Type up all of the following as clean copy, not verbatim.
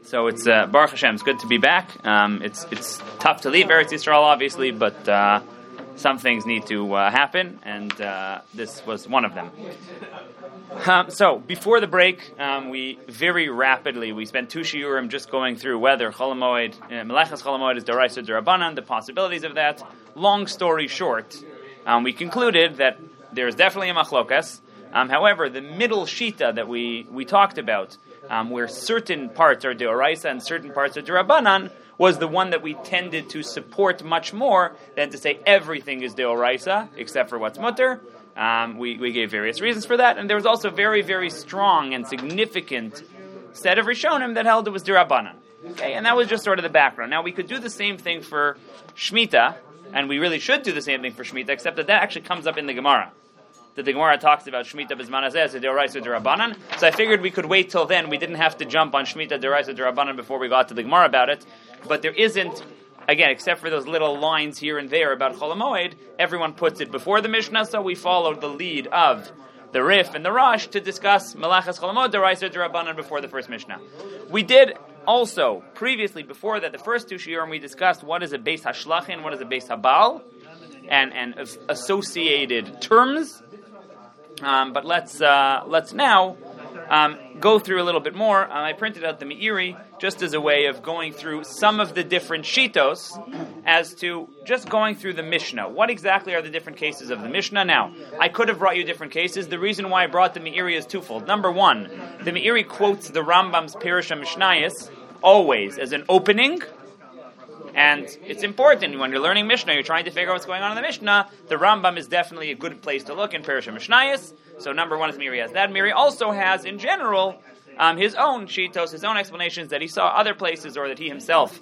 So it's Baruch Hashem. It's good to be back. It's tough to leave Eretz Yisrael, obviously, but some things need to happen, and this was one of them. So before the break, we very rapidly spent 2 shiurim just going through whether Chol HaMoed, Melechas Chol HaMoed is D'oraisa D'Rabbanan, the possibilities of that. Long story short, we concluded that there's definitely a machlokas. However, the middle shita that we talked about, where certain parts are D'oraisa and certain parts are D'Rabbanan, was the one that we tended to support much more than to say everything is D'oraisa, except for what's mutter. We gave various reasons for that, and there was also very, very strong and significant set of Rishonim that held it was D'Rabbanan. Okay, and that was just sort of the background. Now, we could do the same thing for Shemitah, and we really should do the same thing for Shemitah, except that actually comes up in the Gemara. That the Gemara talks about Shemitah B'zman Hazeh as a D'oraisa D'Rabbanan. So I figured we could wait till then. We didn't have to jump on Shemitah D'oraisa D'Rabbanan before we got to the Gemara about it. But there isn't, again, except for those little lines here and there about Chol HaMoed, everyone puts it before the Mishnah, so we followed the lead of the Rif and the Rosh to discuss Melachas Chol HaMoed D'oraisa D'Rabbanan before the first Mishnah. We did also, previously, before that, the first 2 shiurim, we discussed what is a Beis HaShlachin, what is a Beis HaBaal, and associated terms. But let's now go through a little bit more. I printed out the Meiri just as a way of going through some of the different shitos as to just going through the Mishnah. What exactly are the different cases of the Mishnah? Now, I could have brought you different cases. The reason why I brought the Meiri is twofold. Number one, the Meiri quotes the Rambam's Perush HaMishnayos always as an opening. And it's important when you're learning Mishnah, you're trying to figure out what's going on in the Mishnah. The Rambam is definitely a good place to look in Perush HaMishnayos. So number one is Meiri has that. Meiri also has, in general, his own shitos, his own explanations that he saw other places or that he himself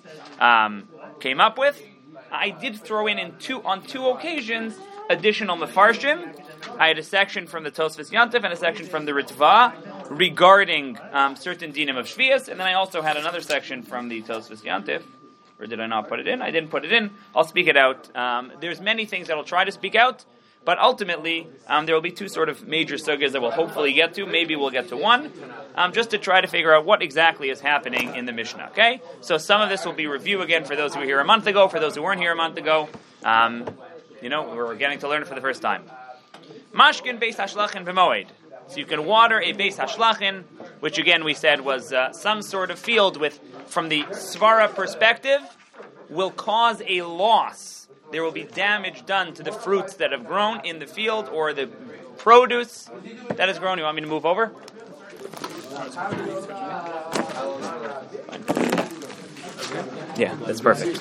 came up with. I did throw in on two occasions additional mefarshim. I had a section from the Tosfos Yantif and a section from the Ritva regarding certain dinim of Shvius, and then I also had another section from the Tosfos Yantif. Or did I not put it in? I didn't put it in. I'll speak it out. There's many things that I'll try to speak out, but ultimately there will be 2 sort of major sugyas that we'll hopefully get to. Maybe we'll get to one, just to try to figure out what exactly is happening in the Mishnah. Okay? So some of this will be review again for those who were here a month ago, for those who weren't here a month ago. We're getting to learn it for the first time. Mashkin Beis Hashlachin B'moed. So you can water a Beis Hashlachin, which again we said was some sort of field with, from the Svara perspective, will cause a loss. There will be damage done to the fruits that have grown in the field or the produce that has grown. You want me to move over? Yeah, that's perfect.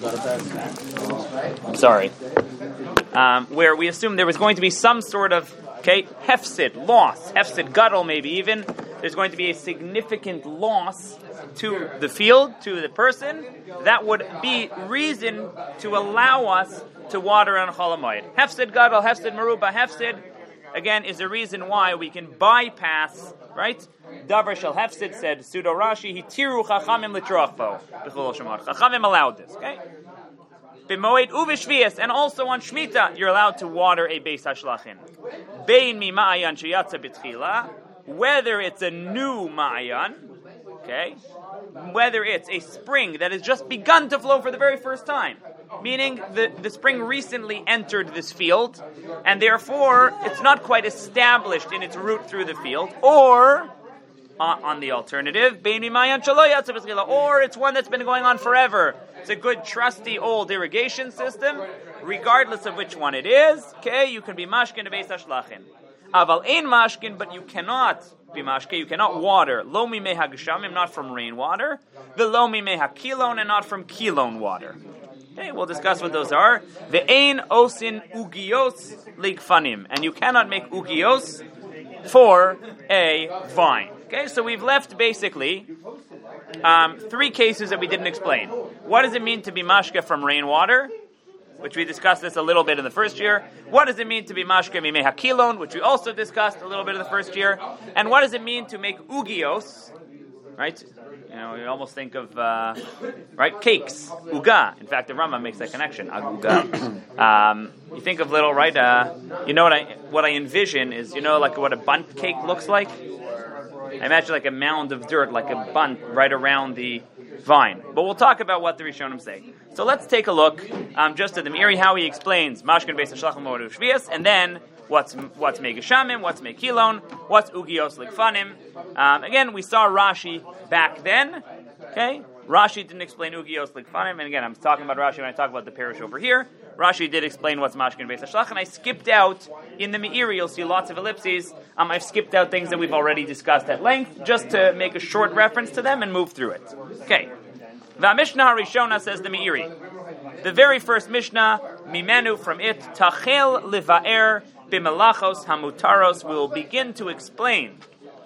I'm sorry. Where we assume there was going to be some sort of hefsid, loss, hefsid gadol maybe even. There's going to be a significant loss to the field, to the person. That would be reason to allow us to water on Chol HaMoed. Hefsid gadol, hefsid meruba, hefsid, again, is a reason why we can bypass, right? Davar shel hefsid said, Pseudo Rashi, hitiru chachamim litroach bo. Chachamim allowed this, okay? B'moed uv'shvius, and also on Shemitah, you're allowed to water a Beis Hashlachin. Bein mi ma'ayan sheyatza b'tchila, whether it's a new ma'ayan, okay, whether it's a spring that has just begun to flow for the very first time, meaning the spring recently entered this field, and therefore it's not quite established in its route through the field, or on the alternative, bein mi ma'ayan shelo yatza b'tchila, or it's one that's been going on forever. It's a good, trusty, old irrigation system, regardless of which one it is. Okay, you can be mashkin Beis Hashlachin. Aval ein mashkin, but you cannot be mashkin. You cannot water. Lo mimei hageshamim, not from rainwater. V'lo mimei hakilon, and not from kilon water. Okay, we'll discuss what those are. Ve'ein osin ugios ligfanim, and you cannot make ugios for a vine. Okay, so we've left basically 3 cases that we didn't explain. What does it mean to be mashke from rainwater? Which we discussed this a little bit in the first year. What does it mean to be mashke mimei hakilon? Which we also discussed a little bit in the first year. And what does it mean to make ugios? Right? You almost think of cakes, uga. In fact, the Rambam makes that connection, aguga. You think of little, right? What I envision is, like what a bundt cake looks like. I imagine like a mound of dirt, like a bunt right around the vine. But we'll talk about what the Rishonim say. So let's take a look just at the Meiri, how he explains Mashkin Beis HaShlach Moed U'Shvias, and then what's Megashamim, what's Mekilon, what's Ugios Ligfanim. Again, we saw Rashi back then. Okay, Rashi didn't explain Ugios Ligfanim, and again, I'm talking about Rashi when I talk about the parish over here. Rashi did explain what's Mashkin Beis HaShlach, and I skipped out in the Meiri. You'll see lots of ellipses. I've skipped out things that we've already discussed at length, just to make a short reference to them and move through it. Okay. The Mishnah Harishona, says the Meiri. The very first Mishnah, Mimenu, from it, Tachel Livaer B'Melachos Hamutaros, will begin to explain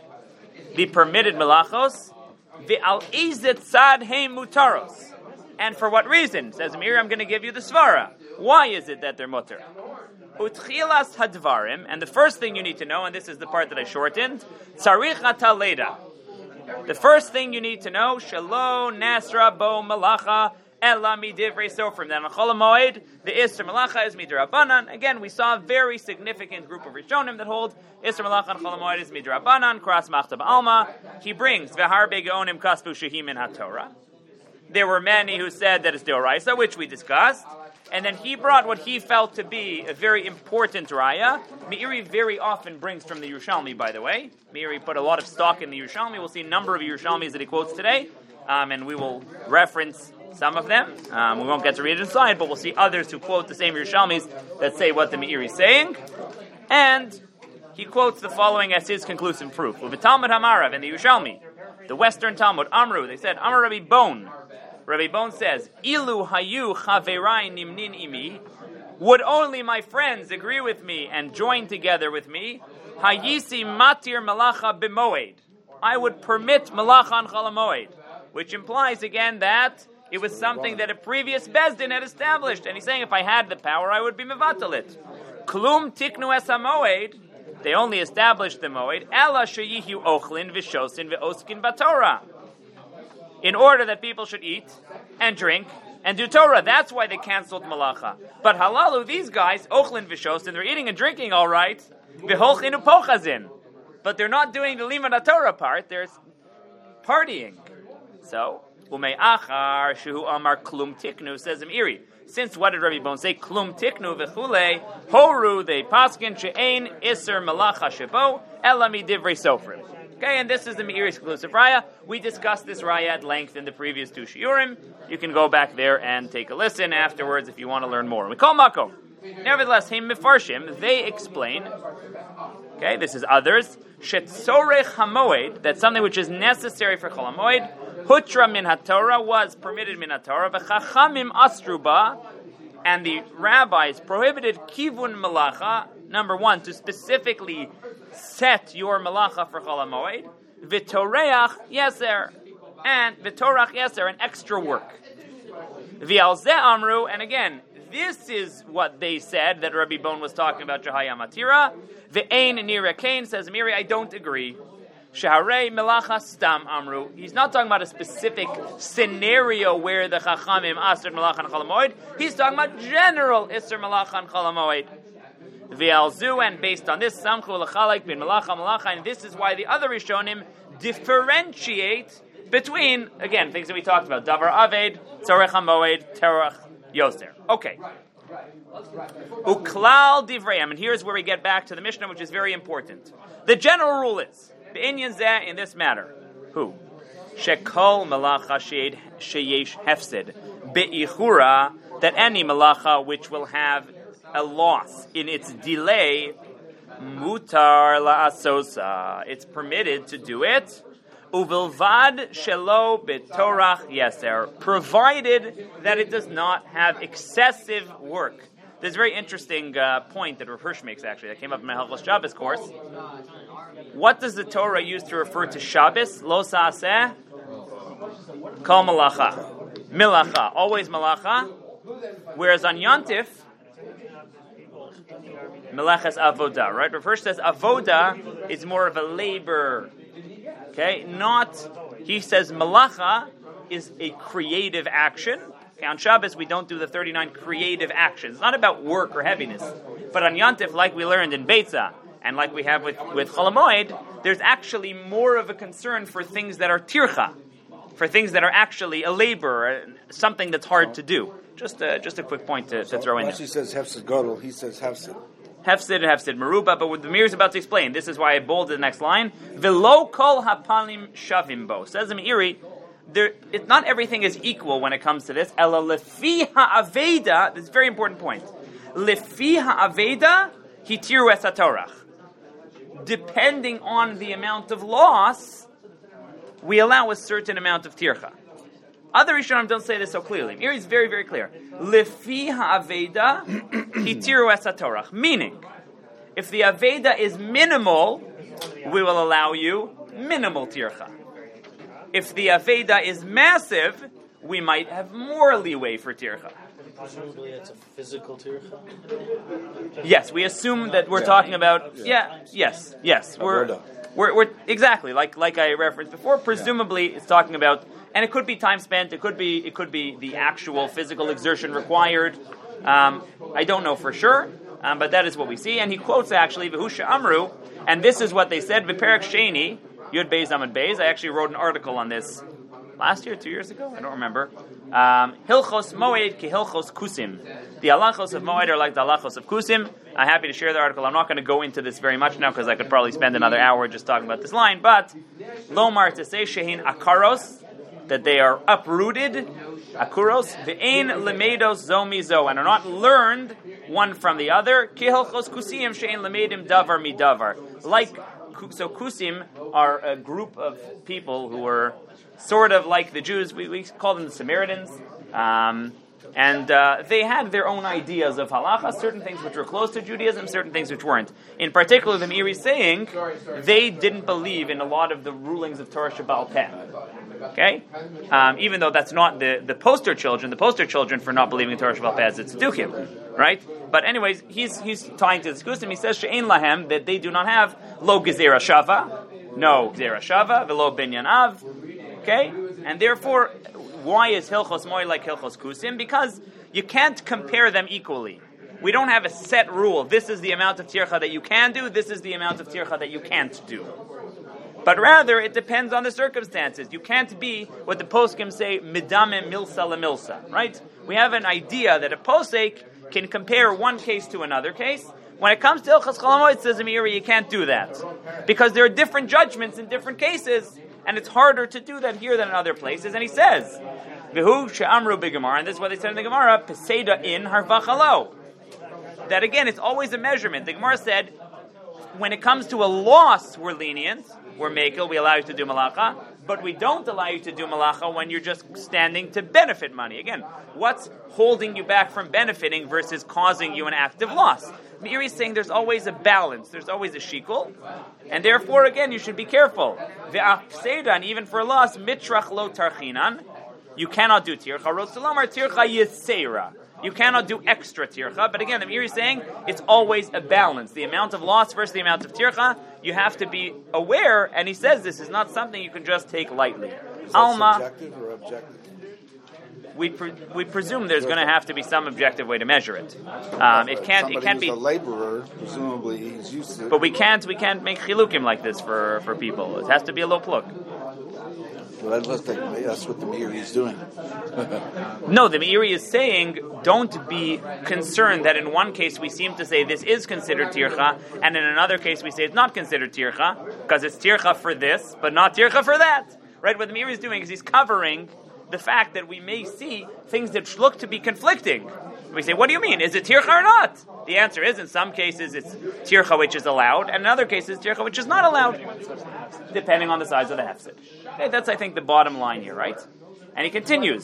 the permitted Melachos, V'al Ezet Tzad Heim Mutaros. And for what reason? Says the Meiri, I'm going to give you the Svara. Why is it that they're mutter? Utchilas hadvarim, and the first thing you need to know, and this is the part that I shortened, Tzarich Ataleda. The first thing you need to know, Shelo Nasra Bo Malacha Ela Midivrei Sofrim. Then on Chol HaMoed, the Isser Malacha is Midrabanan. Again, we saw a very significant group of Rishonim that hold Isser Malacha and Chol HaMoed is Midrabanan, Kras Machtab Alma. He brings Vehar Begeonim Kaspu Shehim in HaTorah. There were many who said that it's Deoraisa, which we discussed. And then he brought what he felt to be a very important raya. Meiri very often brings from the Yerushalmi, by the way. Meiri put a lot of stock in the Yerushalmi. We'll see a number of Yerushalmis that he quotes today. And we will reference some of them. We won't get to read it inside, but we'll see others who quote the same Yerushalmis that say what the Meiri is saying. And he quotes the following as his conclusive proof. With the Talmud Hamarav and the Yerushalmi, the Western Talmud, Amru, they said, Amar Rabbi Bon. Rabbi Bon says, Ilu hayu chaverai nimnin imi, would only my friends agree with me and join together with me, hayisi matir malacha b'moed, I would permit malacha on Chol HaMoed, which implies again that it was something that a previous Bezdin had established, and he's saying if I had the power, I would be mevatel it. Klum tiknu es hamoed, they only established the moed, ela sheyihu ochlin v'shosin v'oskin b'torah, in order that people should eat and drink and do Torah. That's why they canceled Malacha. But halalu, these guys, Ochlin Vishos, and they're eating and drinking all right, V'holchin upochazin. But they're not doing the Limud Torah part, they're partying. So, Umei Achar, Shehu Amar Klum Tiknu, says Meiri. Since what did Rabbi Bon say? Klum Tiknu v'chule, Horu, they paskin, She'ein Isser Malacha Shebo, Elami Divrei Sofrim. Okay, and this is the Meiri exclusive raya. We discussed this raya at length in the previous two shiurim. You can go back there and take a listen afterwards if you want to learn more. We call Makom. Nevertheless, Him Mefarshim, they explain, okay, this is others, Shetzorech HaMoed, that's something which is necessary for Chol HaMoed, Hutra min HaTorah, was permitted min HaTorah, V'chachamim Astruba, and the rabbis prohibited Kivun Malacha, number one, to specifically set your malacha for Chol HaMoed, v'toreach yeser, and v'torach yeser, an extra work. V'al zeh amru, and again, this is what they said that Rabbi Bon was talking about Jahaya Matira. V'ein nira kain, says Meiri, I don't agree. Shaharei melacha stam amru. He's not talking about a specific scenario where the Chachamim asr melacha on Chol HaMoed. He's talking about general isr melacha on Chol HaMoed. V'alzu, and based on this, samchu l'chalek bin malacha malacha, and this is why the other Rishonim differentiate between, again, things that we talked about, davar aved, tzorech hamoed, terach yoser. Okay. Uklal divrayim, and here's where we get back to the Mishnah, which is very important. The general rule is, b'inyan zeh, in this matter, who? Shekol malacha sheyesh hefsid, be'ichura, that any malacha which will have a loss in its delay, mutar la'asosa, it's permitted to do it, uvilvad shelo betorach yeser, provided that it does not have excessive work. There's a very interesting point that Rav Hirsch makes, actually, that came up in my Hilchos Shabbos course. What does the Torah use to refer to Shabbos? Lo sa'aseh, kol malacha, milacha, always malacha, whereas on Yontif, Melaches avoda, right? Rav Hirsch says avoda is more of a labor. Okay? He says melacha is a creative action. Okay, on Shabbos, we don't do the 39 creative actions. It's not about work or heaviness. But on Yontif, like we learned in Beitza, and like we have with Chol HaMoed, there's actually more of a concern for things that are tircha, for things that are actually a labor, something that's hard to do. Just a quick point to throw in there. Rashi says hefsid gadol, he says hefsid. Hefsid and hefsid meruba, but what the Meir is about to explain, this is why I bolded the next line. V'lo kol hapalim shavim bo. Says the Meiri, not everything is equal when it comes to this. Ela lefi ha'aveda, this is a very important point. Lefi ha'aveda hitiru es hatorach. Depending on the amount of loss, we allow a certain amount of tircha. Other Rishonim don't say this so clearly. Here is very, very clear. Lefi ha'aveda hitiru es hatorach. Meaning, if the aveda is minimal, we will allow you minimal tircha. If the aveda is massive, we might have more leeway for tircha. Presumably it's a physical tircha? Yes, we assume that we're talking about... Yes. We're exactly, like I referenced before, presumably it's talking about... And it could be time spent. It could be the actual physical exertion required. I don't know for sure, but that is what we see. And he quotes actually V'husha Amru, and this is what they said. V'perek Sheni Yud Beis Amud Beis. I actually wrote an article on this last year, 2 years ago. I don't remember. Hilchos Moed ki Hilchos Kusim. The halachos of Moed are like the halachos of Kusim. I'm happy to share the article. I'm not going to go into this very much now because I could probably spend another hour just talking about this line. But Lomar to say Shehin Akaros, that they are uprooted, akuros, ve'ein lemedos zomizo, and are not learned one from the other. Kihilchos kusim she'ein lemedim davar midavar. So kusim are a group of people who were sort of like the Jews. We call them the Samaritans. And they had their own ideas of halacha, certain things which were close to Judaism, certain things which weren't. In particular, the Meiri is saying they didn't believe in a lot of the rulings of Torah Shebaal Peh. Okay? Even though that's not the poster children for not believing in Torah Shebaal Peh is its Tzdukim, right? But anyways, he's tying to this Kusim. He says She'ein lahem, that they do not have lo gezerah shava, no gezerah shava, velo binyan av. Okay? And therefore, why is Hilchos Moed like Hilchos Kusim? Because you can't compare them equally. We don't have a set rule. This is the amount of tircha that you can do. This is the amount of tircha that you can't do. But rather, it depends on the circumstances. You can't be what the poskim say, midame milsa lemilsa, right? We have an idea that a posek can compare one case to another case. When it comes to Hilchos Chol HaMoed, it says in Meiri, you can't do that. Because there are different judgments in different cases, and it's harder to do that here than in other places. And he says, V'hu she'amru b'Gemara, and this is what they said in the Gemara, Peseda in harvachalo. That again, it's always a measurement. The Gemara said, when it comes to a loss, we're lenient, we're mekel, we allow you to do malacha, but we don't allow you to do malacha when you're just standing to benefit money. Again, what's holding you back from benefiting versus causing you an active loss? Meiri is saying there's always a balance, there's always a shikul, and therefore, again, you should be careful. And even for a loss, mitrach lo tarchinan, you cannot do tircha. Rotzelomar tircha yisera. You cannot do extra tircha, but again, the Meiri is saying it's always a balance. The amount of loss versus the amount of tircha, you have to be aware, and he says this is not something you can just take lightly. Is that subjective or objective? We presume there's going to have to be some objective way to measure it. It can't be a laborer. Presumably, he's used to. But we can't make chilukim like this for people. It has to be a low plug. Well, that's what the Meiri is doing. No, the Meiri is saying, don't be concerned that in one case we seem to say this is considered tircha, and in another case we say it's not considered tircha, because it's tircha for this, but not tircha for that. Right? What the Meiri is doing is he's covering the fact that we may see things that look to be conflicting. We say, what do you mean? Is it tircha or not? The answer is, in some cases, it's tircha which is allowed, and in other cases, tircha which is not allowed, depending on the size of the hefsid. Okay, that's, I think, the bottom line here, right? And he continues.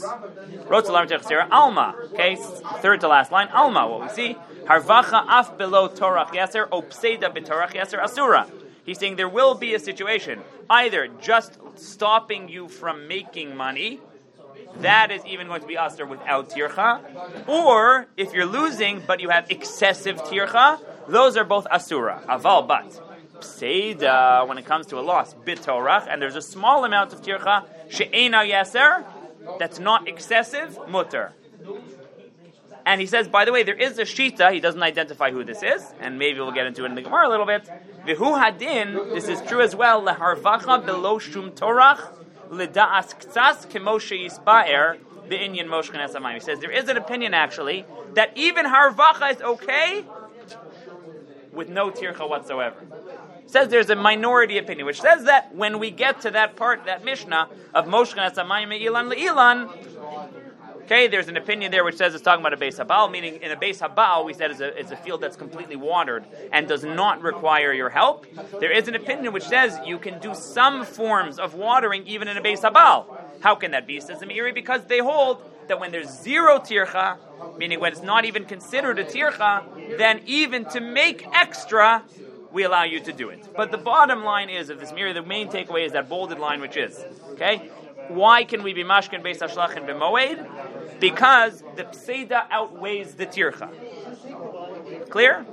Alma. Okay, third to last line. Alma, what we see. Harvacha af below torach yaser, opseda betorach yaser asura. He's saying there will be a situation, either just stopping you from making money, that is even going to be asur without tircha, or if you're losing but you have excessive tircha, those are both asura. Aval, but pseida, when it comes to a loss, bitorach, and there's a small amount of tircha, she'ena yaser, that's not excessive, mutter. And he says, by the way, there is a shita. He doesn't identify who this is, and maybe we'll get into it in the Gemara a little bit. Vihu hadin. This is true as well. Leharvacha below shum torach ledaas ktsas kemoshe yisbaer be'inyan moshchen esamayim. He says there is an opinion actually that even harvacha is okay with no tircha whatsoever. He says there's a minority opinion which says that when we get to that part, that Mishnah of moshchen esamayim me'ilan le'ilan. Okay, there's an opinion there which says it's talking about a Beis Habal, meaning in a Beis Habal, we said it's a field that's completely watered and does not require your help. There is an opinion which says you can do some forms of watering even in a Beis Habal. How can that be? Says the Meiri, because they hold that when there's zero tircha, meaning when it's not even considered a tircha, then even to make extra, we allow you to do it. But the bottom line is of this Meiri, the main takeaway is that bolded line which is, okay? Why can we be mashkin beis hashlach and b'moed? Because the pseida outweighs the tircha. Clear?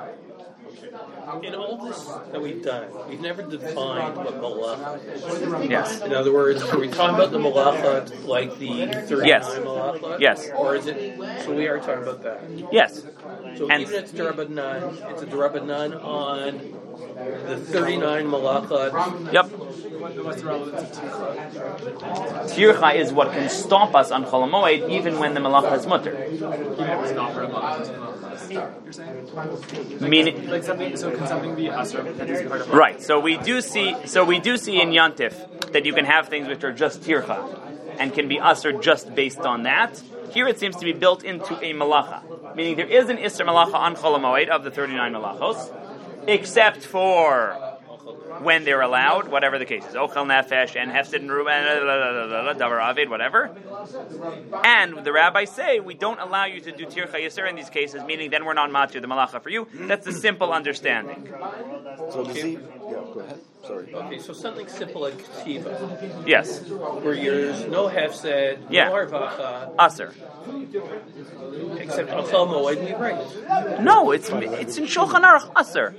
In all this that we've done, we've never defined what malacha is. Yes. In other words, are we talking about the malacha like the 39 Yes. malacha? Yes. Or is it, so we are talking about that. Yes. So And- even if it's Darabanan, it's a Darabanan on the 39 malacha. Yep. Tircha is what can stop us on Chol HaMoed even when the malacha is mutter. You're saying? Meaning, Like something, so can something be asr that is part of right. So we do see in Yantif that you can have things which are just tircha and can be asr just based on that. Here it seems to be built into a malacha, meaning there is an isser malacha on Chol HaMoed of the 39 malachos, except for when they're allowed, whatever the case is, ochel nefesh and hefsid and ruben, davar avid, whatever. And the rabbis say we don't allow you to do tircha yisr in these cases, meaning then we're not matir the malacha for you. That's the simple understanding. So does he? Yeah, go ahead. Sorry. Okay, so something simple like Tiva, Yes, where there's no hefsed, Yeah. no harvacha, aser. except on Chol Moed we bring. No, it's in Shulchan Aruch aser.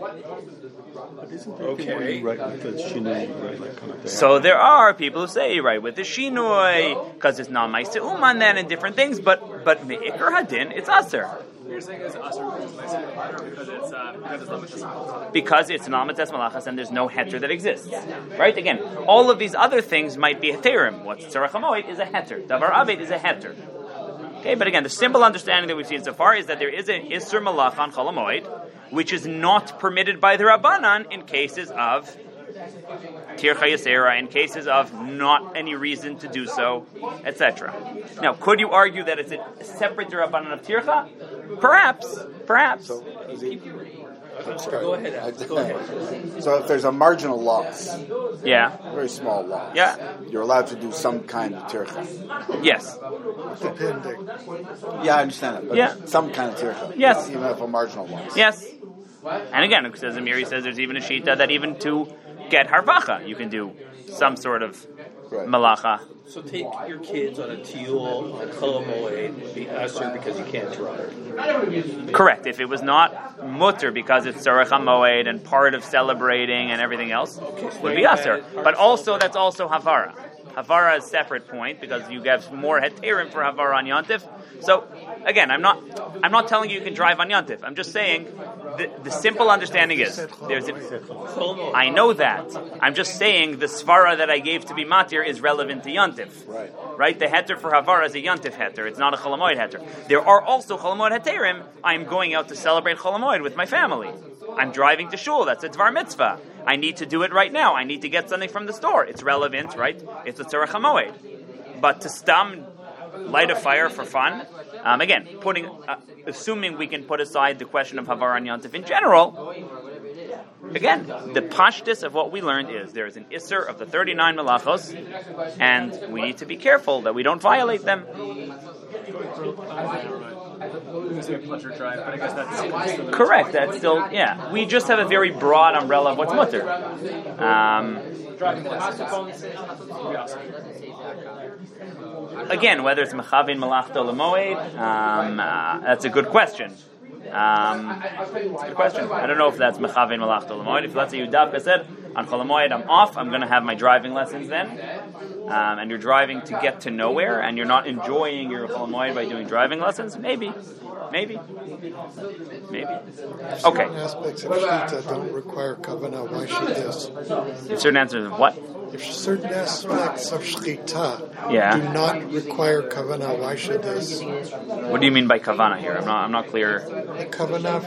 Okay. Right, because she knew right, like kind of So there are people who say right with the shinoi because it's not ma'aseh uman then and different things, but me'ikar hadin it's aser. You're saying it's asr because it's not Because it's an almates malachas and there's no heter that exists. Right? Again, all of these other things might be heterim. What's tzarech hamoed is a heter. Davar avid is a heter. Okay, but again, the simple understanding that we've seen so far is that there is an isser malach on Chol HaMoed, which is not permitted by the Rabbanan in cases of tircha yisera, in cases of not any reason to do so, etc. Now, could you argue that it's a separate Rabbanan of tircha? Perhaps. So, Go ahead, Alex. Go ahead. so if there's a marginal loss, Yeah. a very small loss, Yeah. you're allowed to do some kind of tircha. Yes. Yeah, I understand that. But Yeah. some kind of tircha. Yes. Even if a marginal loss. Yes. And again, it says Amiri says there's even a shita that even to get harvacha, you can do some sort of Right. malacha. So take your kids on a tiul on Chol Moed would be asr because you can't drive. Correct. If it was not mutter because it's tzarech hamoed and part of celebrating and everything else, would be aser. But also, that's also havara. Havara is a separate point because you get more heterim for havara on Yantif. So again, I'm not telling you can drive on Yantif. I'm just saying the simple understanding is I know that. I'm just saying the svara that I gave to be matir is relevant to Yantif. Right? The heter for havara is a Yantif heter. It's not a Chol HaMoed heter. There are also Chol HaMoed heterim. I'm going out to celebrate Chol HaMoed with my family. I'm driving to shul. That's a dvar mitzvah. I need to do it right now. I need to get something from the store. It's relevant, right? It's a tzarech hamoed. But to stam light a fire for fun, again, assuming we can put aside the question of havar and yantif in general, again, the pashtus of what we learned is there is an isser of the 39 malachos, and we need to be careful that we don't violate them. pleasure drive, but I guess that's Correct. That's still, yeah. We just have a very broad umbrella of what's mutter. driving license. Again, whether it's mechavin malachto lemoed, that's a good question. It's a good question. I don't know if that's mechavin malachto lemoed. If let's say you davka said on Chol HaMoed I'm off, I'm going to have my driving lessons then. and you're driving to get to nowhere, and you're not enjoying your Chol Hamoed by doing driving lessons, maybe. Okay. Certain aspects of Shita don't require kavanah. Why should this? Certain answers of what? If certain aspects of Shchita Yeah. do not require kavanah, why should this? What do you mean by kavana here? I'm not clear. The kavanah,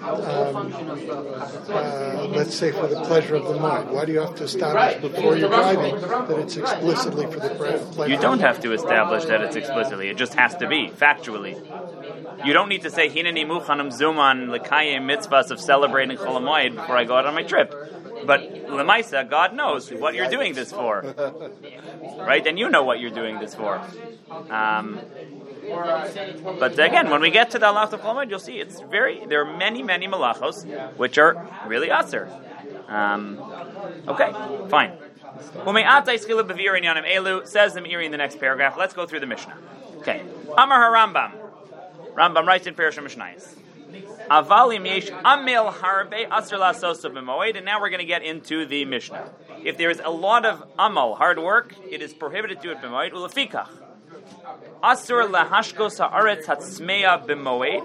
let's say for the pleasure of the mind. Why do you have to establish before you're driving that it's explicitly for the pleasure? You don't have to establish that it's explicitly. It just has to be, factually. You don't need to say, Hineni muchanim zuman l'kayim mitzvahs of celebrating Chol Hamoed before I go out on my trip. But Lemaisa, God knows what you're doing this for. Right? And you know what you're doing this for. But again, when we get to the halachos of Chol Hamoed, you'll see there are many, many malachos which are really aser. Okay, fine. Says the Meiri in the next paragraph. Let's go through the Mishnah. Okay. Amar HaRambam. Rambam writes in Perush Mishnayos. Avalim yesh amel harbe asr lasoso b'moed, and now we're going to get into the Mishnah. If there is a lot of amal, hard work, it is prohibited to do it b'moed. Ulefikach asr lahashkos haaretz hatzmeya b'moed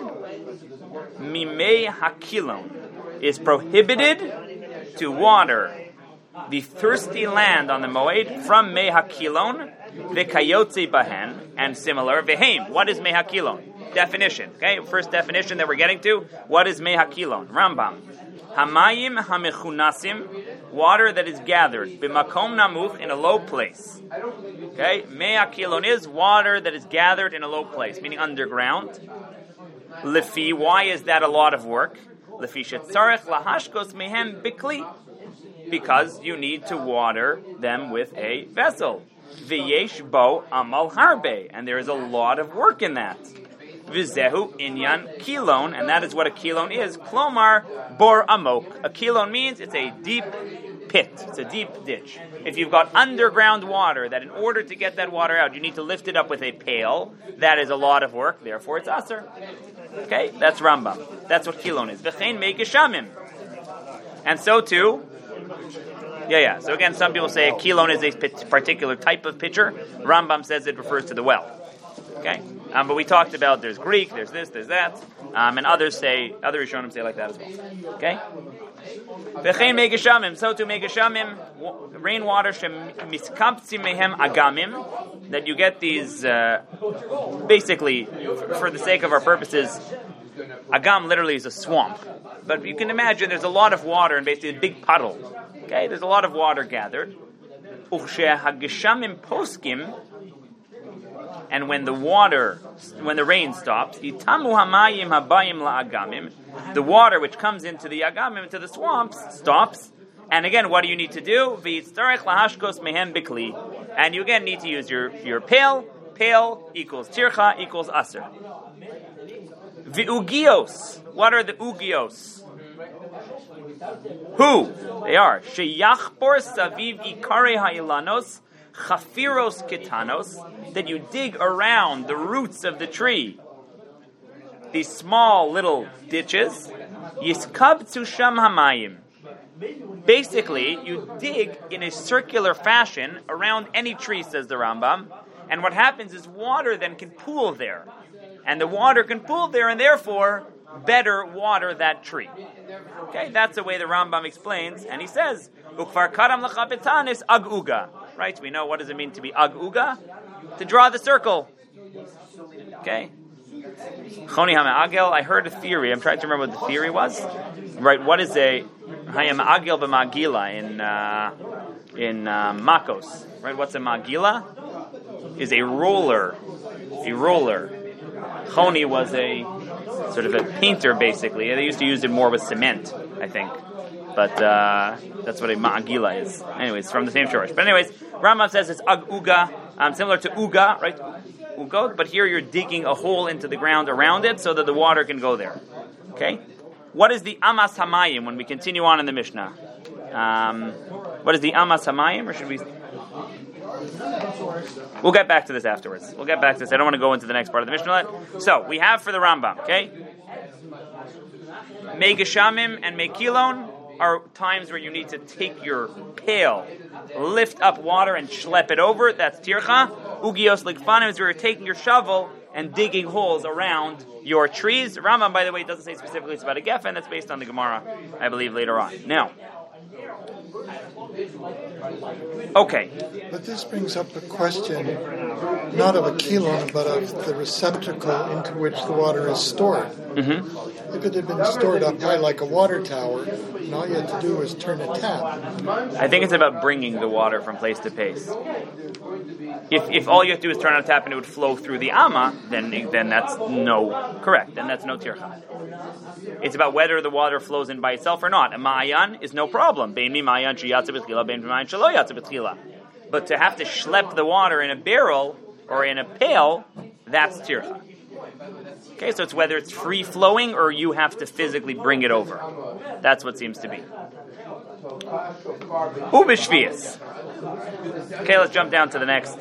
mimei hakilon is prohibited to water the thirsty land on the moed from mei hakilon v'kayotze bahen and similar v'heim. What is mei hakilon? Definition. Okay, first definition that we're getting to. What is mei hakilon? Rambam. Hamayim hamechunasim, water that is gathered b'makom namuch, in a low place. Okay, mei hakilon is water that is gathered in a low place, meaning underground. Lefi, why is that a lot of work? Lefi shetzarech lahashkos mehem bikli, because you need to water them with a vessel. V'yesh bo amal harbe, and there is a lot of work in that. V'zehu inyan kilon, and that is what a kilon is. Klomar bor amok. A kilon means it's a deep pit. It's a deep ditch. If you've got underground water, that in order to get that water out, you need to lift it up with a pail, that is a lot of work, therefore it's aser. Okay, that's Rambam. That's what kilon is. V'chein mei geshamim. And so too, so again, some people say a kilon is a particular type of pitcher. Rambam says it refers to the well. Okay? But we talked about there's Greek, there's this, there's that, and other Rishonim say like that as well. Okay? V'chein mei geshamim, so too mei geshamim, rainwater shemiskaptzim mehem agamim, that you get these, basically, for the sake of our purposes, agam literally is a swamp. But you can imagine there's a lot of water in basically a big puddle. Okay, there's a lot of water gathered. Hageshamim poskim, and when the rain stops, itamu hamayim habayim la'agamim, the water which comes into the agamim, into the swamps, stops. And again, what do you need to do? V'yitzarech lahashkos mehen bikli, and you again need to use your pail. Pail equals tircha equals aser. V'ugios, what are the ugios? Who? They are sheyachbor saviv ikare ha'ilanos chafiros kitanos, that you dig around the roots of the tree, these small little ditches. Yiskabtzu sham hamayim. Basically, you dig in a circular fashion around any tree, says the Rambam, and what happens is water then can pool there. And the water can pool there, and therefore better water that tree. Okay, that's the way the Rambam explains, and he says, Ukvar karam l'chapetanis aguga. Right, we know what does it mean to be aguga? To draw the circle. Okay? Choni ha'me'agel, I heard a theory, I'm trying to remember what the theory was. Right, what is a ha'me'agel b'magila in Makos? Right, what's a magila? Is a roller. A roller. Choni was a sort of a painter, basically. They used to use it more with cement, I think. But that's what a ma'agila is. Anyways, from the same shorish. But anyways, Rambam says it's aguga, similar to uga, right? Uga, but here you're digging a hole into the ground around it so that the water can go there. Okay? What is the amas hamayim when we continue on in the Mishnah? What is the amas hamayim, or should we... We'll get back to this afterwards. I don't want to go into the next part of the Mishnah. So, we have for the Rambam, okay? Mei geshamim and mei kilon, are times where you need to take your pail, lift up water, and schlep it over. That's tircha. Ugios likfanim is where you're taking your shovel and digging holes around your trees. Rambam, by the way, doesn't say specifically it's about a geffen. That's based on the Gemara, I believe, later on. Now, okay. But this brings up a question, not of a kilon, but of the receptacle into which the water is stored. Mm-hmm. If it had been stored up high like a water tower, and all you had to do was turn a tap. I think it's about bringing the water from place to place. If all you have to do is turn on a tap and it would flow through the amma, then that's correct. Then that's no tircha. It's about whether the water flows in by itself or not. A ma'ayan is no problem. But to have to schlep the water in a barrel or in a pail, that's tircha. Okay, so it's whether it's free flowing or you have to physically bring it over. That's what seems to be. Ubishvias. Okay, let's jump down to the next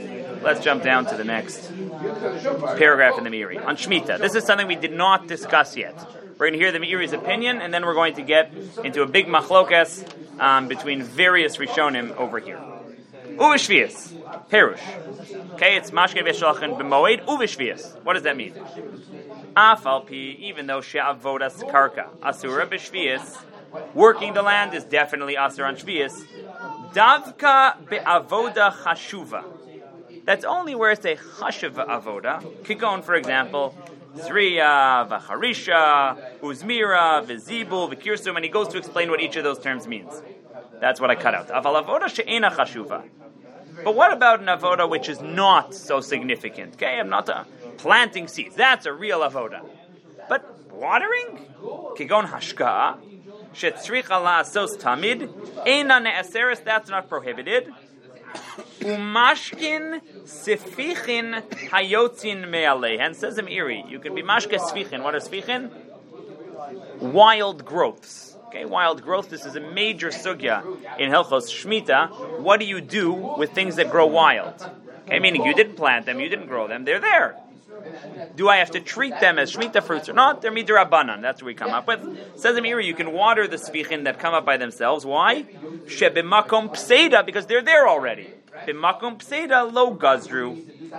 paragraph in the Meiri. On Shemitah. This is something we did not discuss yet. We're going to hear the Meiri's opinion, and then we're going to get into a big machlokas between various Rishonim over here. Uvishvias. Perush. Okay, it's mashkin v'shalachin b'moed uvishvias. What does that mean? Afal pi, even though she'avodas karka asura b'shvias, working the land is definitely asur on shvias. Davka be'avoda chashuva. That's only where it's a chashuva avoda. Kigon, for example, zriya, v'charisha, uzmira, v'zibul, v'kirsum, and he goes to explain what each of those terms means. That's what I cut out. Aval avoda she'ena chashuva. But what about an avoda which is not so significant? Okay, I'm not planting seeds. That's a real avoda. But watering? Kigon hashka, shetzricha la'asos tamid, eina ne'aseres, that's not prohibited. Umashkin sifichin hayotzin me'alehen. Says in Meiri, you can be mashke sfichin. What are sfichin? Wild growths. Okay, wild growth. This is a major sugya in Hilchos Shemitah. What do you do with things that grow wild? Okay, meaning you didn't plant them, you didn't grow them, they're there. Do I have to treat them as Shemitah fruits or not? They're midrabanan. That's what we come up with. Says in Meiri, you can water the sfichin that come up by themselves. Why? Shebimakom pseida, because they're there already. Bimakom pseida lo gazru.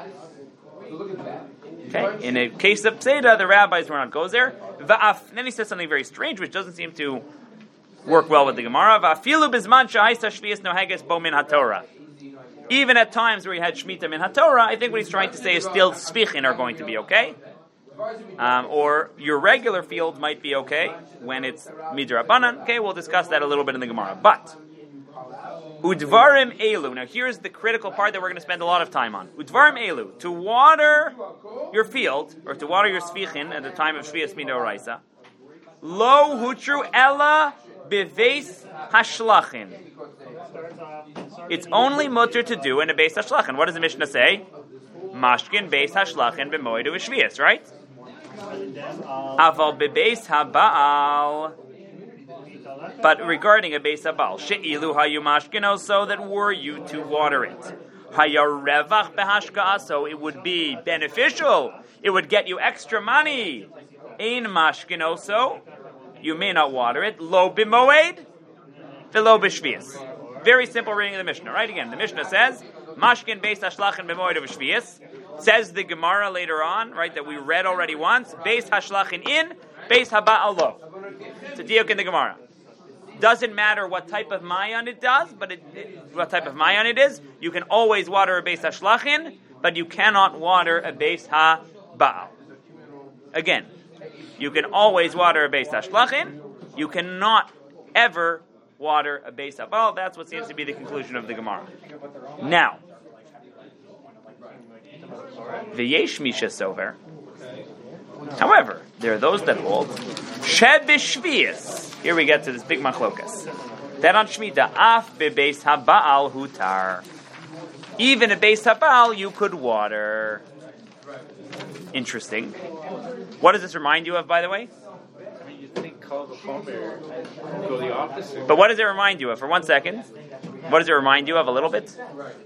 Okay, in a case of pseida, the rabbis were not goes there. Va'af. And then he says something very strange, which doesn't seem to work well with the Gemara. Va'afilu bizman sha'isa shvias nohages bo min haTorah. Even at times where he had Shemitah min haTorah, I think what he's trying to say is still sfichin are going to be okay. Or your regular field might be okay when it's midrabanan. Okay, we'll discuss that a little bit in the Gemara. But udvarim elu. Now here's the critical part that we're going to spend a lot of time on. Udvarim elu. To water your field, or to water your sfichin at the time of Shvias Midoraisa, lo hutru ella beveis hashlachin. It's only mutter to do in a beis hashlachin. What does the Mishnah say? Mashkin beis hashlachin b'moedu v'shvias, right? Aval bebeis haba'al. But regarding a beis haba'al, she'ilu hayu mashkino, so that were you to water it, hayarevach behashka'a, so it would be beneficial. It would get you extra money. Ein mashkino, so you may not water it. Lo b'moed, v'lo b'shvias. Very simple reading of the Mishnah, right? Again, the Mishnah says, Mashkin beis hashlachin b'moed v'shvias. Says the Gemara later on, right, that we read already once, beis hashlachin in, beis haba'al lo. It's a diuk in the Gemara. Doesn't matter what type of mayan it does, but what type of mayan it is, you can always water a beis hashlachin, but you cannot water a beis haba'al. Again, you can always water a beis hashlachin, you cannot ever water a beis haba'al. That's what seems to be the conclusion of the Gemara. Now, v'yesh misha sover. However, there are those that hold shebishvias. Here we get to this big machlokas. That on Shemitah, af bebeis haba'al hutar. Even a beis haba'al you could water. Interesting. What does this remind you of, by the way? Go the opposite. But what does it remind you of? For 1 second. What does it remind you of a little bit?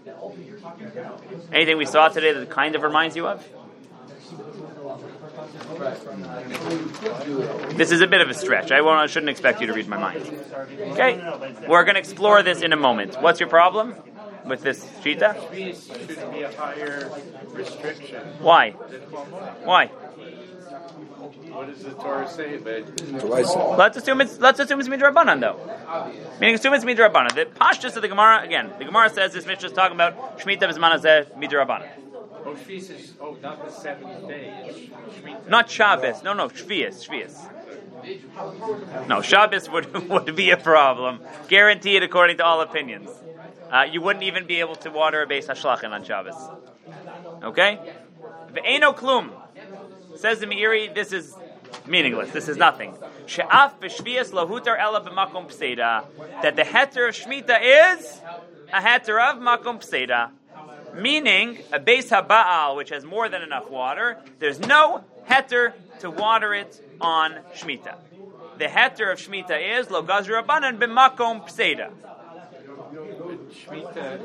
Anything we saw today that kind of reminds you of? This is a bit of a stretch. I shouldn't expect you to read my mind. Okay? We're going to explore this in a moment. What's your problem with this shita? Should be a higher restriction. Why? Why? What does the Torah say? But Let's assume it's midrabanan though. Meaning, assume it's midrabanan. The pashtus of the Gemara, again, the Gemara says this Mishnah is talking about Shemitah b'zmanazeh midrabanan. Shvius is not the 7th day. Not Shabbos. No, Shvius. No, Shabbos would be a problem. Guaranteed, according to all opinions. You wouldn't even be able to water a beis hashlachin on Shabbos. Okay? Ve'eno klum. Says the Meiri, this is meaningless. This is nothing. She'af b'shvius lo hutar ela b'makom pseida. That the heter of Shemitah is a heter of makom pseida. Meaning, a beis haba'al, which has more than enough water, there's no heter to water it on Shemitah. The heter of Shemitah is lo gazru rabbanan b'makom pseida. Shemitah,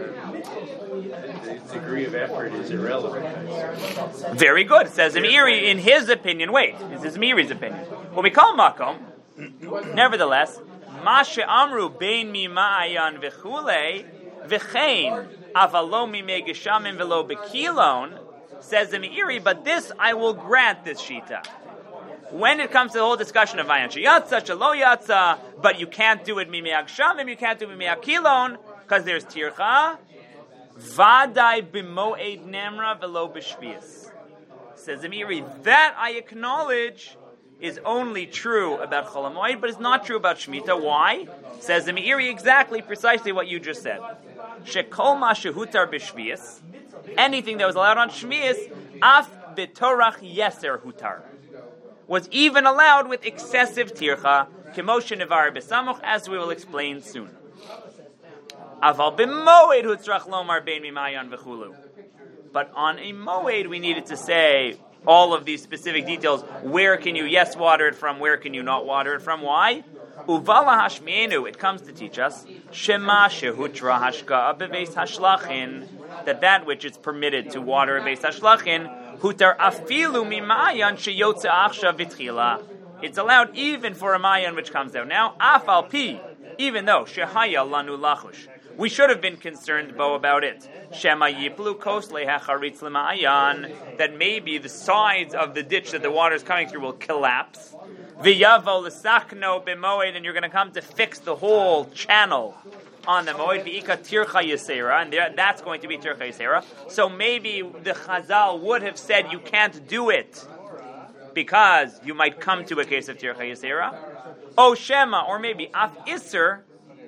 the degree of effort is irrelevant. Very good, says the Meiri, in his opinion. Wait, this is Meiri's opinion. What we call makom, nevertheless, ma she'amru bein mi ma'ayan v'chulei v'chein avalo mi megeshamim v'lo bekilon, says the Meiri, but this I will grant this shita. When it comes to the whole discussion of Vayan Sheyatza, Shelo Yatza, but you can't do it Mimeag Shamim, you can't do it Mimeag Kilon, because there's Tircha, Vadai B'moed Nemra V'lo B'shvius. Says the Meiri, that I acknowledge is only true about Chol HaMoed, but it's not true about Shemitah. Why? Says the Meiri, exactly, precisely what you just said. Shekol Ma Shehutar B'shvius, anything that was allowed on Shvius, Af B'torach Yeser Hutar, was even allowed with excessive tircha, kemoshe nevar besamuch, as we will explain soon. Aval b'moed hutzrach lomar bein mimayan v'chulu. But on a moed, we needed to say all of these specific details. Where can you water it from? Where can you not water it from? Why? Uvala hashmienu. It comes to teach us shema shehutra hashka'a bebeis hashlachin, that which is permitted to water a beis hashlachin, hutar afilu mimayan sheyotze achshav v'tchila. It's allowed even for a mayan which comes out now. Afal pi, even though shehaya lanu lachush, we should have been concerned, Bo, about it. Shema yiplu kos lehacharitz lemayan, that maybe the sides of the ditch that the water is coming through will collapse. V'yavo l'sachno b'moed, and you're going to come to fix the whole channel on the moed. V'ika tircha yisera, and that's going to be tircha yisera. So maybe the Chazal would have said you can't do it because you might come to a case of tircha yisera. O shema, or maybe af iser,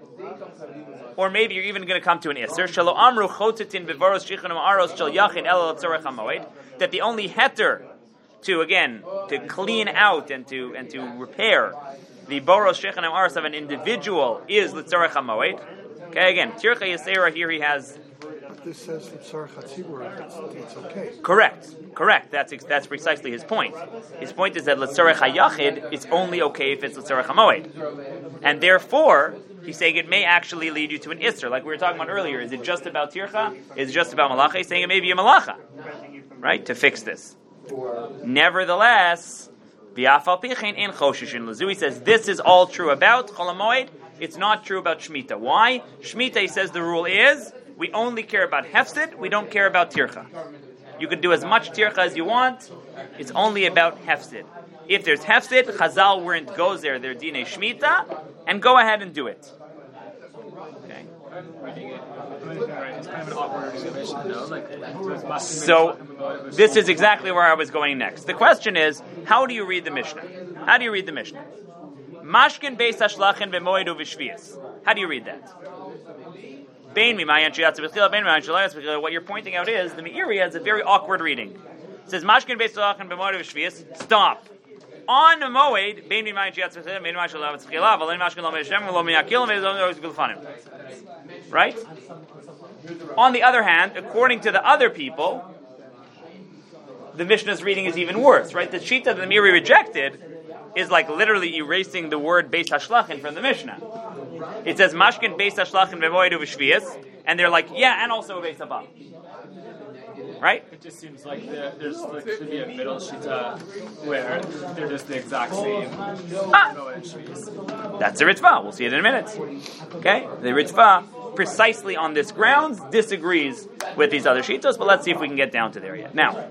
or maybe you're even going to come to an iser. Shelo amru chotetin bevaros shichan aros shel yachin el tzorech hamoed, that the only heter to clean out and to repair the boros shechan aros of an individual is l'tzorech hamoed. Okay, again, tircha yisera here he has. But this says l'tzorech hatzibur, it's okay. Correct. That's precisely his point. His point is that l'tzorech hayachid, it's only okay if it's l'tzorech hamoed, and therefore he's saying it may actually lead you to an iser, like we were talking about earlier. Is it just about tircha? Is it just about malacha? He's saying it may be a malacha, right, to fix this. Nevertheless, v'afal pichin in choshishin l'zu. He says this is all true about Chol HaMoed. It's not true about Shemitah. Why? Shemitah, he says, the rule is we only care about hefsid. We don't care about tircha. You can do as much tircha as you want. It's only about hefsid. If there's hefsid, Chazal weren't gozer their dinei Shemitah, and go ahead and do it. Okay. It's kind of an awkward submission, no? So, this is exactly where I was going next. The question is, how do you read the Mishnah? Mashkin beis hashlachin b'moed u'v'shvius. How do you read that? What you're pointing out is, the Meiri has a very awkward reading. It says, Mashkin beis hashlachin b'moed u'v'shvius. Stop. On the moed, right? On the other hand, according to the other people, the Mishnah's reading is even worse, right? The shita that the Meiri rejected is like literally erasing the word beis hashlachin from the Mishnah. It says mashkin beis hashlachin b'moed u'v'shvius, and they're like, yeah, and also a beis haba. right? It just seems like there should be a middle shita where they're just the exact same. That's the Ritva. We'll see it in a minute. Okay? The Ritva, precisely on this grounds, disagrees with these other shitos, but let's see if we can get down to there yet. Now,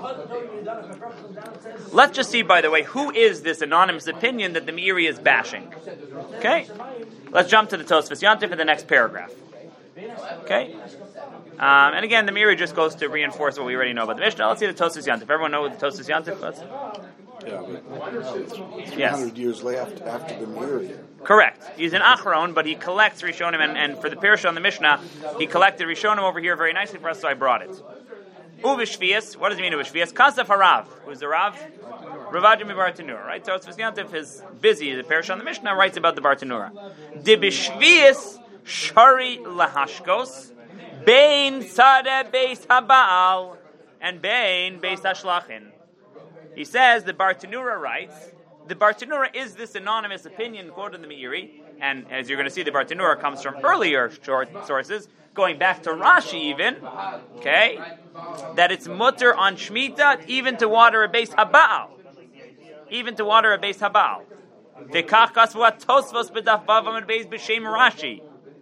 let's just see, by the way, who is this anonymous opinion that the Meiri is bashing? Okay? Let's jump to the Tosfos Yantif in the next paragraph. Okay? And again, the Meiri just goes to reinforce what we already know about the Mishnah. Let's see the Tosfos Yantif. Everyone know what the Tosfos Yantif was? Yeah, but 300 Yes. years after the Meiri. Correct. He's an Achron, but he collects Rishonim, and for the Pirush on the Mishnah, he collected Rishonim over here very nicely for us, so I brought it. Uvishvias, what does it mean Uvishvias? Kasaf Harav. Who's the Rav? Ravajim Bartanura, right? So Tosfos Yantif is busy, the Pirush on the Mishnah writes about the Bartanura. Dibishvias Shari Lahashkos Bein Sadeh Beis Haba'al and Bein Beis Hashlachin. He says, the Bartanura writes, the Bartanura is this anonymous opinion quoted in the Meiri, and as you're going to see, the Bartanura comes from earlier short sources, going back to Rashi even, okay, that it's mutter on Shemitah even to water a Beis Haba'al. Even to water a Beis Haba'al. Tekach kasvuat Tosfos b'daf Vav Amud Beis b'shem Rashi.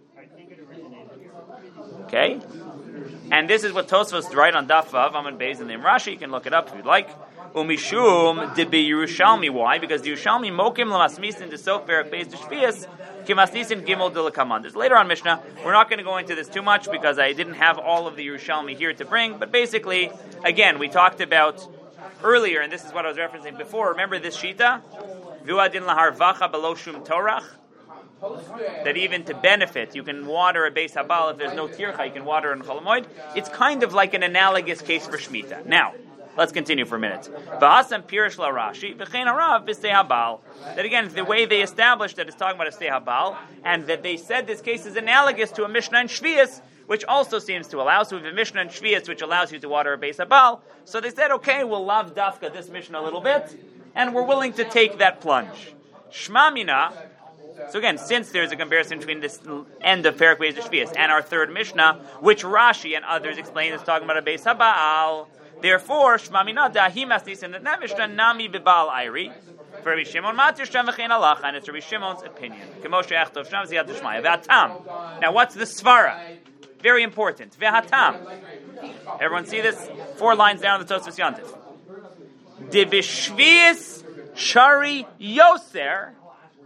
Okay? And this is what Tosfos write on Daf Vav Amud Beis in the Rashi. You can look it up if you'd like. Umishum de be Yerushalmi. Why? Because the Yerushalmi mokim l'masmisin de sofer beis de shvias kimasnisin gimel de l'kaman. There's later on Mishnah. We're not going to go into this too much because I didn't have all of the Yerushalmi here to bring. But basically, again, we talked about earlier, and this is what I was referencing before. Remember this shita? Vuadin laharvacha below shum torach. That even to benefit, you can water a Beis Habal if there's no tircha. You can water in Chol Hamoed. It's kind of like an analogous case for Shemitah. Now, let's continue for a minute. V'hasam pirish la Rashi v'chein harav b'stei habal. That again, the way they established that it's talking about a stei habal, and that they said this case is analogous to a Mishnah in Shvias, which also seems to allow. So we have a Mishnah in Shvias which allows you to water a Beis Habal. So they said, okay, we'll lav dafka this Mishnah a little bit, and we're willing to take that plunge. Shma mina. So again, since there's a comparison between this end of Perek Beis Shvias and our third Mishnah, which Rashi and others explain is talking about a Beis Habal, therefore, Shma mina dahimas nisin in that Mishnah nami bebal ayri. For Rabbi Shimon matir shem v'chein halacha, and it's Rabbi Shimon's opinion. Kemoshe echtov shnam ziyad d'shmaya v'atam. Now, what's the svara? Very important. V'hatam. Everyone see this? 4 lines down in the Tosfos Yantif. De b'shvias shari yoser.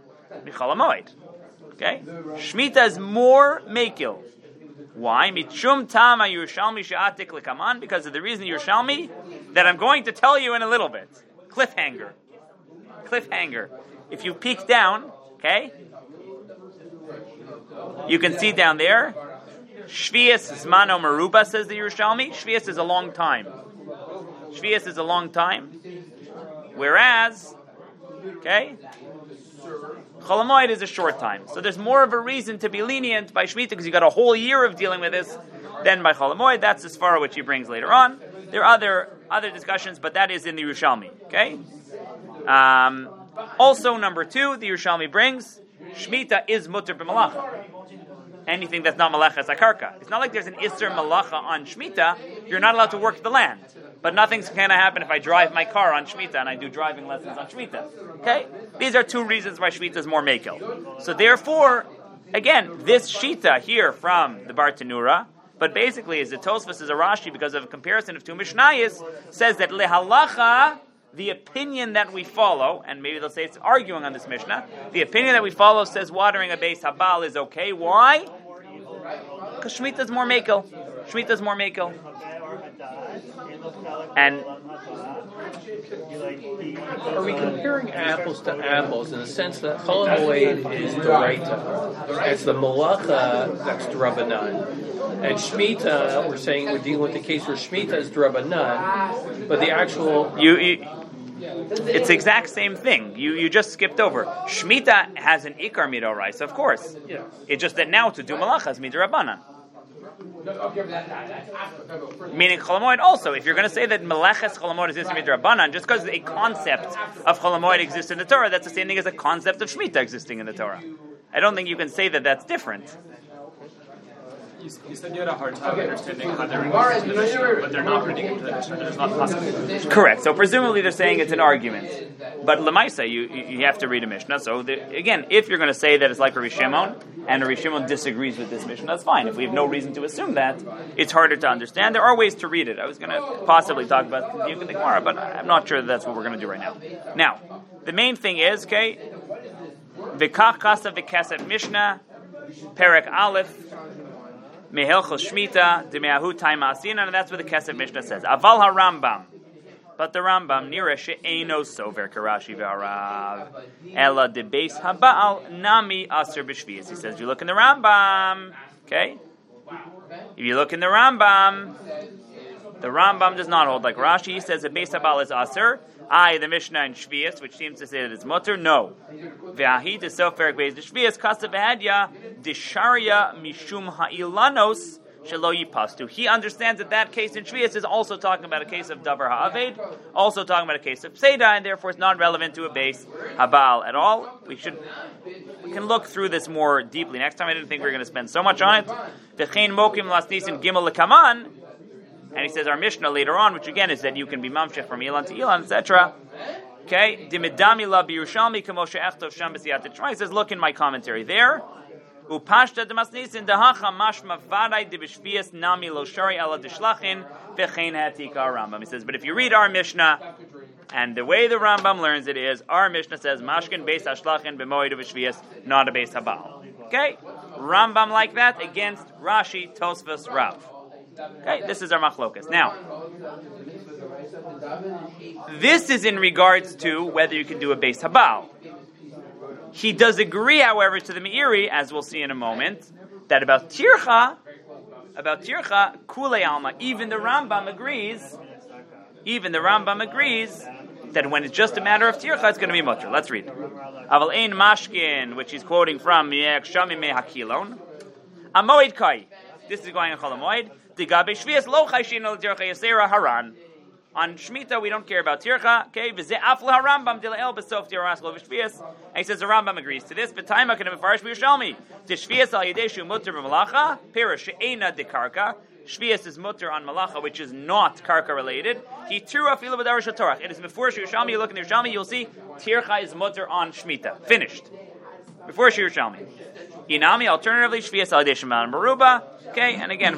Okay? Shemitah is more makil. Why? Mitshum tama Yerushalmi she'atik lekaman, because of the reason Yerushalmi that I'm going to tell you in a little bit. Cliffhanger. If you peek down, okay, you can see down there, Shvias Zmano Meruba, says the Yerushalmi. Shvias is a long time. Whereas, okay, Chol Hamoed is a short time. So there's more of a reason to be lenient by Shemitah because you got a whole year of dealing with this than by Chol Hamoed. That's the svara which he brings later on. There are other discussions, but that is in the Yerushalmi. Okay. Also, number 2, the Yerushalmi brings Shemitah is mutter b'malacha. Anything that's not malacha is akarka. It's not like there's an isser malacha on Shemitah. You're not allowed to work the land. But nothing's going to happen if I drive my car on Shemitah and I do driving lessons on Shemitah. Okay? These are 2 reasons why Shemitah is more makil. So therefore, again, this shita here from the Bartanura, but basically is the Tosfos is a Rashi because of a comparison of 2 Mishnayos, says that lehalacha, the opinion that we follow, and maybe they'll say it's arguing on this Mishnah, the opinion that we follow says watering a Beis Habal is okay. Why? Because Shemitah is more makil. And are we comparing apples to apples in the sense that Chol Hamoed is Doraita? It's the Malacha that's D'Rabbanan. And Shemitah, we're saying we're dealing with the case where Shemitah is D'Rabbanan, but the actual... It's the exact same thing. You just skipped over. Shemitah has an Ikar Midoraisa, of course. Yeah. It's just that now to do Malacha is Midorabanan. Meaning Chol Hamoed also, if you're going to say that Meleches Chol Hamoed exists in Midrabanan, just because a concept of Chol Hamoed exists in the Torah, that's the same thing as a concept of Shemitah existing in the Torah. I don't think you can say that that's different. You said you had a hard time understanding how they're reading into the Mishnah, but they're not reading into the Mishnah. There's not possible. Correct. So presumably they're saying it's an argument. But Lamaisa, you have to read a Mishnah. So again, if you're going to say that it's like Rabbi Shimon, and Rabbi Shimon disagrees with this Mishnah, that's fine. If we have no reason to assume that, it's harder to understand. There are ways to read it. I was going to possibly talk about the Diuk and the Gemara, but I'm not sure that's what we're going to do right now. Now, the main thing is, okay, V'kach Chasa V'kesef Mishnah, Perek Aleph, Mehilchos Shmita, Demeahu Taim Asina, and that's what the Kesef Mishnah says. Aval HaRambam. But the Rambam, Nira She'eino Sover Karashi V'Arav, Ela de Beis Haba'al Nami Aser B'Shvius. He says, if you look in the Rambam, okay? If you look in the Rambam does not hold like Rashi. He says that Beis Haba'al is Aser. The Mishnah in Shvius, which seems to say that it's mutter, no. V'ahi de Sofer Beis Shvius Kasa V'Hadya Disharya Mishum Ha'ilanos Shelo Yipastu. He understands that case in Shvius is also talking about a case of Davar Ha'aved, also talking about a case of Pseida, and therefore it's not relevant to a Beis Haba'al at all. We can look through this more deeply next time. I didn't think we were going to spend so much on it. V'chein Mokim Lasnisin Gimel Lekaman. And he says our Mishnah later on, which again is that you can be mamshech from Ilan to Ilan, etc. Okay, Dimidami la b'Yerushalmi kamoshe echtov sham b'siyat Shema. He says, look in my commentary there. Upashta demasnisin dahacha mashma vaday debishvias nami lo shari ela dishlachin v'chein hatika Rambam. He says, but if you read our Mishnah, and the way the Rambam learns it is, our Mishnah says mashkin beis hashlachin b'moed uv'shvias, not a beis habal. Okay, Rambam like that against Rashi, Tosfos, Rav. Okay, this is our machlokas. Now, this is in regards to whether you can do a beis habal. He does agree, however, to the Meiri, as we'll see in a moment, that about tircha, kulei alma, even the Rambam agrees that when it's just a matter of tircha, it's going to be mutter. Let's read. Aval ein mashkin, which he's quoting from Mi'ek Shami Me Hakilon. Amoid kai. This is going on Chol Hamoed. On Shemitah, we don't care about tircha. Okay, and he says the Rambam agrees to this. But time can mefarish b'Yerushalmi. Shvius al yedeshu mutter b'malacha. Pira she'ena de karka. Shvius is mutter on malacha, which is not karka related. He tira afilu b'darash hatorach. It is before Yerushalmi. You look in the Yerushalmi, you'll see tircha is mutter on Shemitah. Finished. Before Yerushalmi. Inami, alternatively, Shvius al yedeshu man maruba. Okay, and again,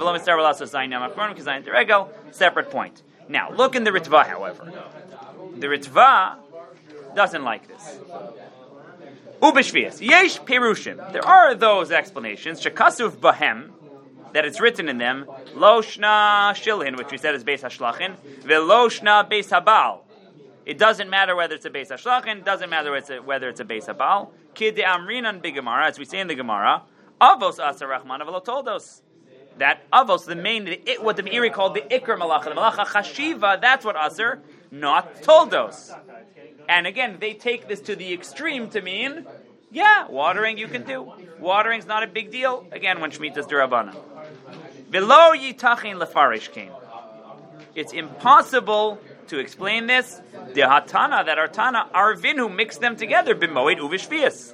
separate point. Now, look in the Ritva, however. The Ritva doesn't like this. Ubeshvias, yesh perushim. There are those explanations, shekasuv bahem, that it's written in them, loshna shilhin, which we said is beis hashlachin, veloshna beis habal. It doesn't matter whether it's a beis hashlachin, doesn't matter whether it's a beis habal. Kid de amrinan b'gemara, as we say in the Gemara, avos asa rachman avlotoldos. That avos, what the Meiri called the ikr malacha, the malacha chashiva, that's what aser, not toldos. And again, they take this to the extreme to mean, yeah, watering you can do. Watering's not a big deal. Again, when Shemitah's d'Rabbanan. V'lo yitachin lefarish kain. It's impossible to explain this. The hatana, that our Tana, Arvin, who mixed them together, b'moed uvishvias.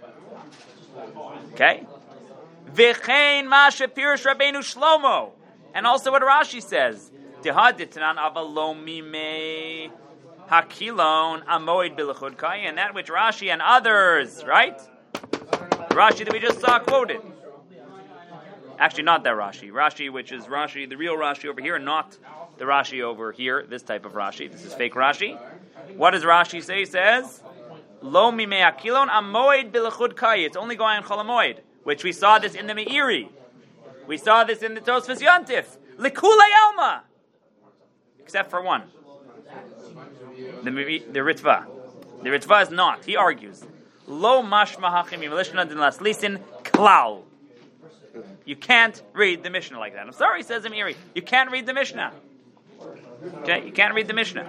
Okay? V'chein mashe pirish Rabbeinu Shlomo. And also what Rashi says. Dehaditanan avalomi me hakilon amoid bilachud kai. And that which Rashi and others, right? Rashi that we just saw quoted. Actually, not that Rashi. Rashi, which is Rashi, the real Rashi over here, not the Rashi over here, this type of Rashi. This is fake Rashi. What does Rashi say? He says, Lo mi me hakilon amoid bilachud kai. It's only going on Chol Hamoed. Which we saw this in the Meiri. We saw this in the Tosfos Yontif. Likulei Alma! Except for one. The Ritva. The Ritva is not. He argues. Lo mashma hachim yimlishna din las lisin klal. You can't read the Mishnah like that. I'm sorry, says the Meiri. You can't read the Mishnah. Okay? You can't read the Mishnah.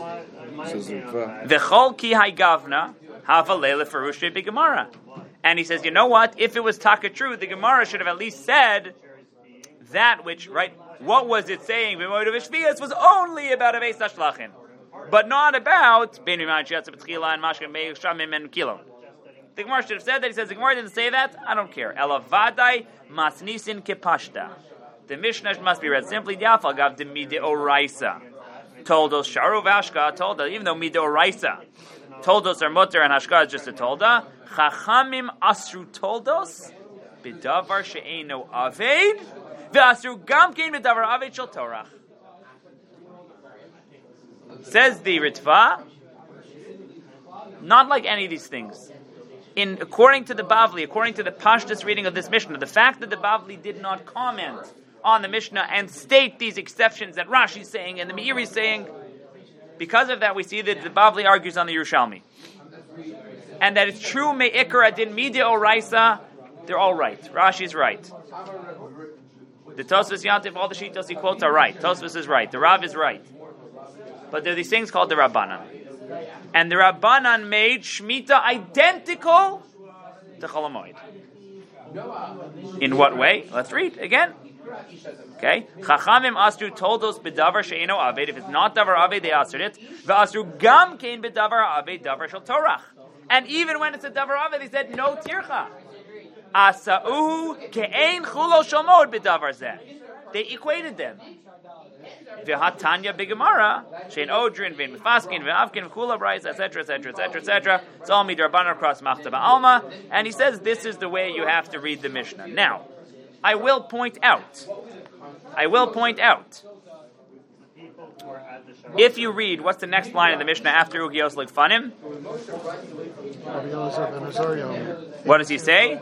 V'chol ki hay gavna hava leila farush b'gemara. And he says, you know what? If it was taka true, the Gemara should have at least said that which, right? What was it saying? B'moed uv'shvias was only about a beis hashlachin, but not about ben iman shiatza b'tchila and mashkin me'ich shamim and kilon. The Gemara should have said that. He says the Gemara didn't say that. I don't care. Elavadai masnisin kepashta. The Mishnah must be read simply. Diafal gav de mide oraisa. Told us sharu vashka. Told us even though mide oraisa. Told us are mutter and hashka is just a tolda. Chachamim asru told us bidavar she'eno aved ve'asru gamkein bidavar aved shel torach. Says the Ritva, not like any of these things. According to the Bavli, according to the Pashtus reading of this Mishnah, the fact that the Bavli did not comment on the Mishnah and state these exceptions that Rashi's saying and the Meiri's saying, because of that we see that the Bavli argues on the Yerushalmi. And that it's true, me'ikar adin mideh oraisa, they're all right. Rashi's right. The Tosfos Yantif, all the Shitos he quotes are right. Tosfos is right. The Rav is right. But there are these things called the Rabbanan. And the Rabbanan made Shemitah identical to Chol HaMoed. In what way? Let's read again. Okay. Chachamim Asru told us bedavar she'eno aved. If it's not davar aved, they answered it. V'asru gam kein bedavar aved davar shel torach. And even when it's a davar aved, they said no tircha. Asa'uhu ke'ein chulo shel mod bedavar zeh. They equated them. V'hatanya b'gemara shein odrin v'in mefaskin v'avkin v'kula brayz etc. It's all midrabanan across machta ba'alma, and he says this is the way you have to read the Mishnah. Now, I will point out. If you read, what's the next line of the Mishnah after Ugios Ligfanim? What does he say?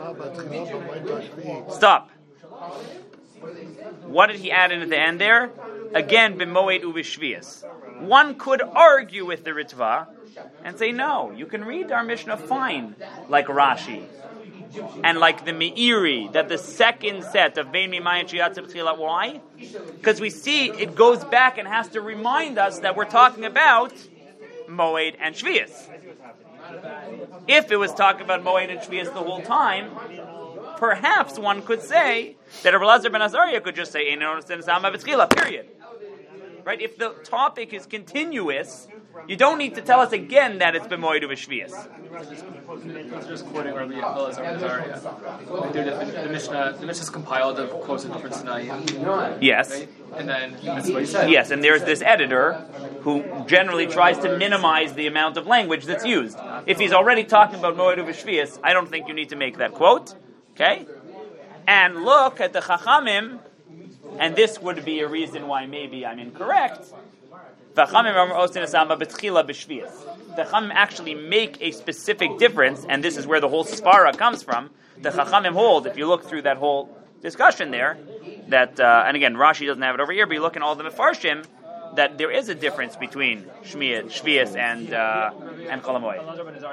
Stop. What did he add in at the end there? Again, b'moed uvishvias. One could argue with the Ritva and say, no, you can read our Mishnah fine, like Rashi. And like the Meiri, that the second set of Bein Mimai and Shiatz B'tchila, why? Because we see it goes back and has to remind us that we're talking about Moed and Shvias. If it was talking about Moed and Shvias the whole time, perhaps one could say that Rabbi Elazar ben Azariah could just say Einon Sama B'tchila, period. Right? If the topic is continuous, you don't need to tell us again that it's b'moed u'v'shvias. Just quoting Rabbi Elazar ben Azariah. The Mishnah is compiled of quotes of different Tanaim. Yes. Right? And then that's what he said. Yes, and there's this editor who generally tries to minimize the amount of language that's used. If he's already talking about moed u'v'shvias, I don't think you need to make that quote. Okay? And look at the Chachamim, and this would be a reason why maybe I'm incorrect. The Chachamim actually make a specific difference, and this is where the whole svara comes from. The Chachamim hold, if you look through that whole discussion there, that, and again, Rashi doesn't have it over here, but you look in all the Mefarshim, that there is a difference between Shvias and Chol HaMoed.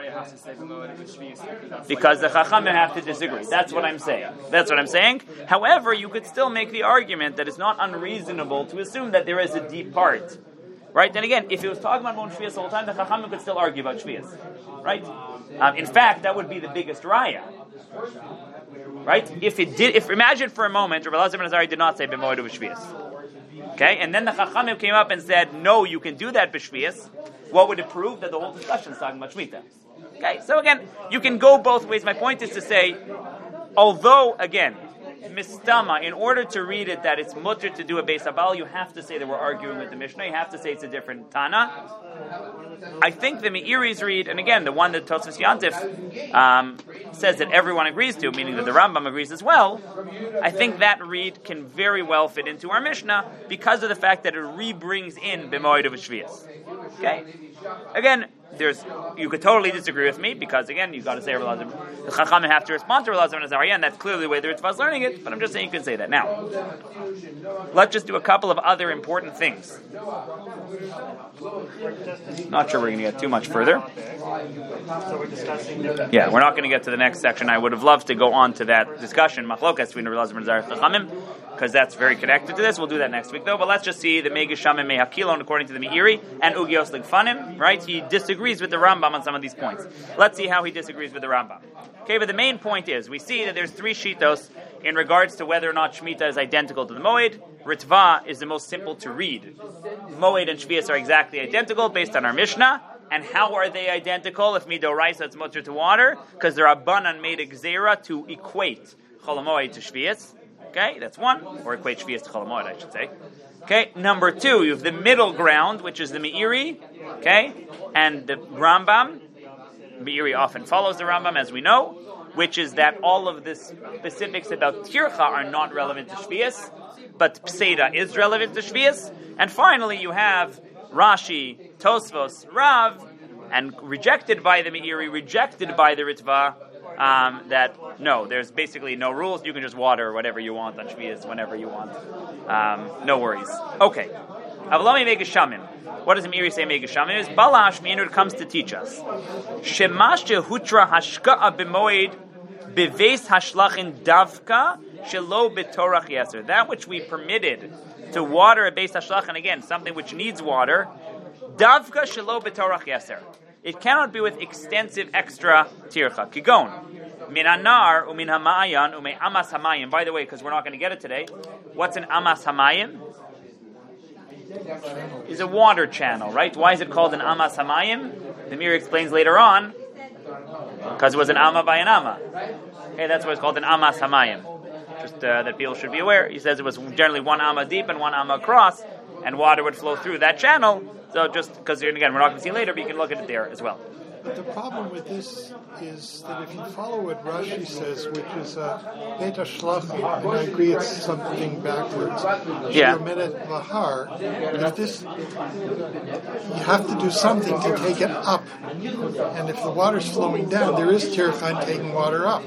Because the Chachamim have to disagree. That's what I'm saying. However, you could still make the argument that it's not unreasonable to assume that there is a deep part. Right? Then again, if it was talking about Mon Shvias the whole time, the Chachamim could still argue about Shvias. Right? In fact, that would be the biggest raya. Right? If imagine for a moment, Rabbi Elazar ben Azariah did not say b'moed u'v'shvias. Okay, and then the Chachamim came up and said, no, you can do that b'shvias. What would it prove? That the whole discussion is talking about Shemitah. Okay, so again, you can go both ways. My point is to say, although, again, mistama, in order to read it that it's mutter to do a beis abal, you have to say that we're arguing with the Mishnah. You have to say it's a different Tana. I think the Meiri's read, and again, the one that Tosfos Yantif says that everyone agrees to, meaning that the Rambam agrees as well, I think that read can very well fit into our Mishnah because of the fact that it re-brings in b'moed u'v'shvias. Okay? Again, you could totally disagree with me because again, you've got to say the Chachamim have to respond to Rabbi Elazar ben Azariah, and that's clearly the way the Ritva is learning it. But I'm just saying you can say that. Now, let's just do a couple of other important things. Not sure we're going to get too much further. Yeah, we're not going to get to the next section. I would have loved to go on to that discussion, Machlokas between Rabbi Elazar ben Azariah and Chachamim, because that's very connected to this. We'll do that next week though. But let's just see the Megasham and Mehakilon according to the Meiri and Ugios Ligfanim. Right? He disagrees with the Rambam on some of these points. Let's see how he disagrees with the Rambam. Okay, but the main point is, we see that there's three shitos in regards to whether or not Shemitah is identical to the Moed. Ritva is the most simple to read. Moed and Shvias are exactly identical based on our Mishnah. And how are they identical? If midoraisa it's mutter to water, because the Rabbanan made a gzera to equate Chol HaMoed to Shvius. Okay, that's one, or equate Shvius to Chol HaMoed, I should say. Okay, number two, you have the middle ground, which is the Meiri, okay, and the Rambam. Meiri often follows the Rambam, as we know, which is that all of the specifics about Tircha are not relevant to Shvius, but Pseida is relevant to Shvius. And finally, you have Rashi, Tosfos, Rav, and rejected by the Meiri, rejected by the Ritva, that no, there's basically no rules. You can just water whatever you want on Shvius whenever you want. No worries. Okay. Avalami Megashamim. What does the Meiri say Megashamim is? Balash Minur comes to teach us. Shemashe Hutra Hashka'a B'moed Beves Hashlachin Davka Shelo B'torach Yeser. That which we permitted to water a Beis Hashlachin, again, something which needs water, Davka Shelo B'torach Yeser. It cannot be with extensive extra tircha. Kigon. Min anar umin hamayan ume amas hamayim. By the way, because we're not going to get it today, what's an amas hamayim? Is a water channel, right? Why is it called an amas hamayim? The Meiri explains later on, because it was an amma by an amma. Okay, that's why it's called an amas hamayim. Just that people should be aware. He says it was generally one amma deep and one amma across, and water would flow through that channel. So just because, again, we're not going to see later, but you can look at it there as well. But the problem with this is that if you follow what Rashi says, which is Beit HaShlachim, and I agree it's something backwards, Yeah. Lahar, if this, you have to do something to take it up. And if the water's flowing down, there is tircha taking water up.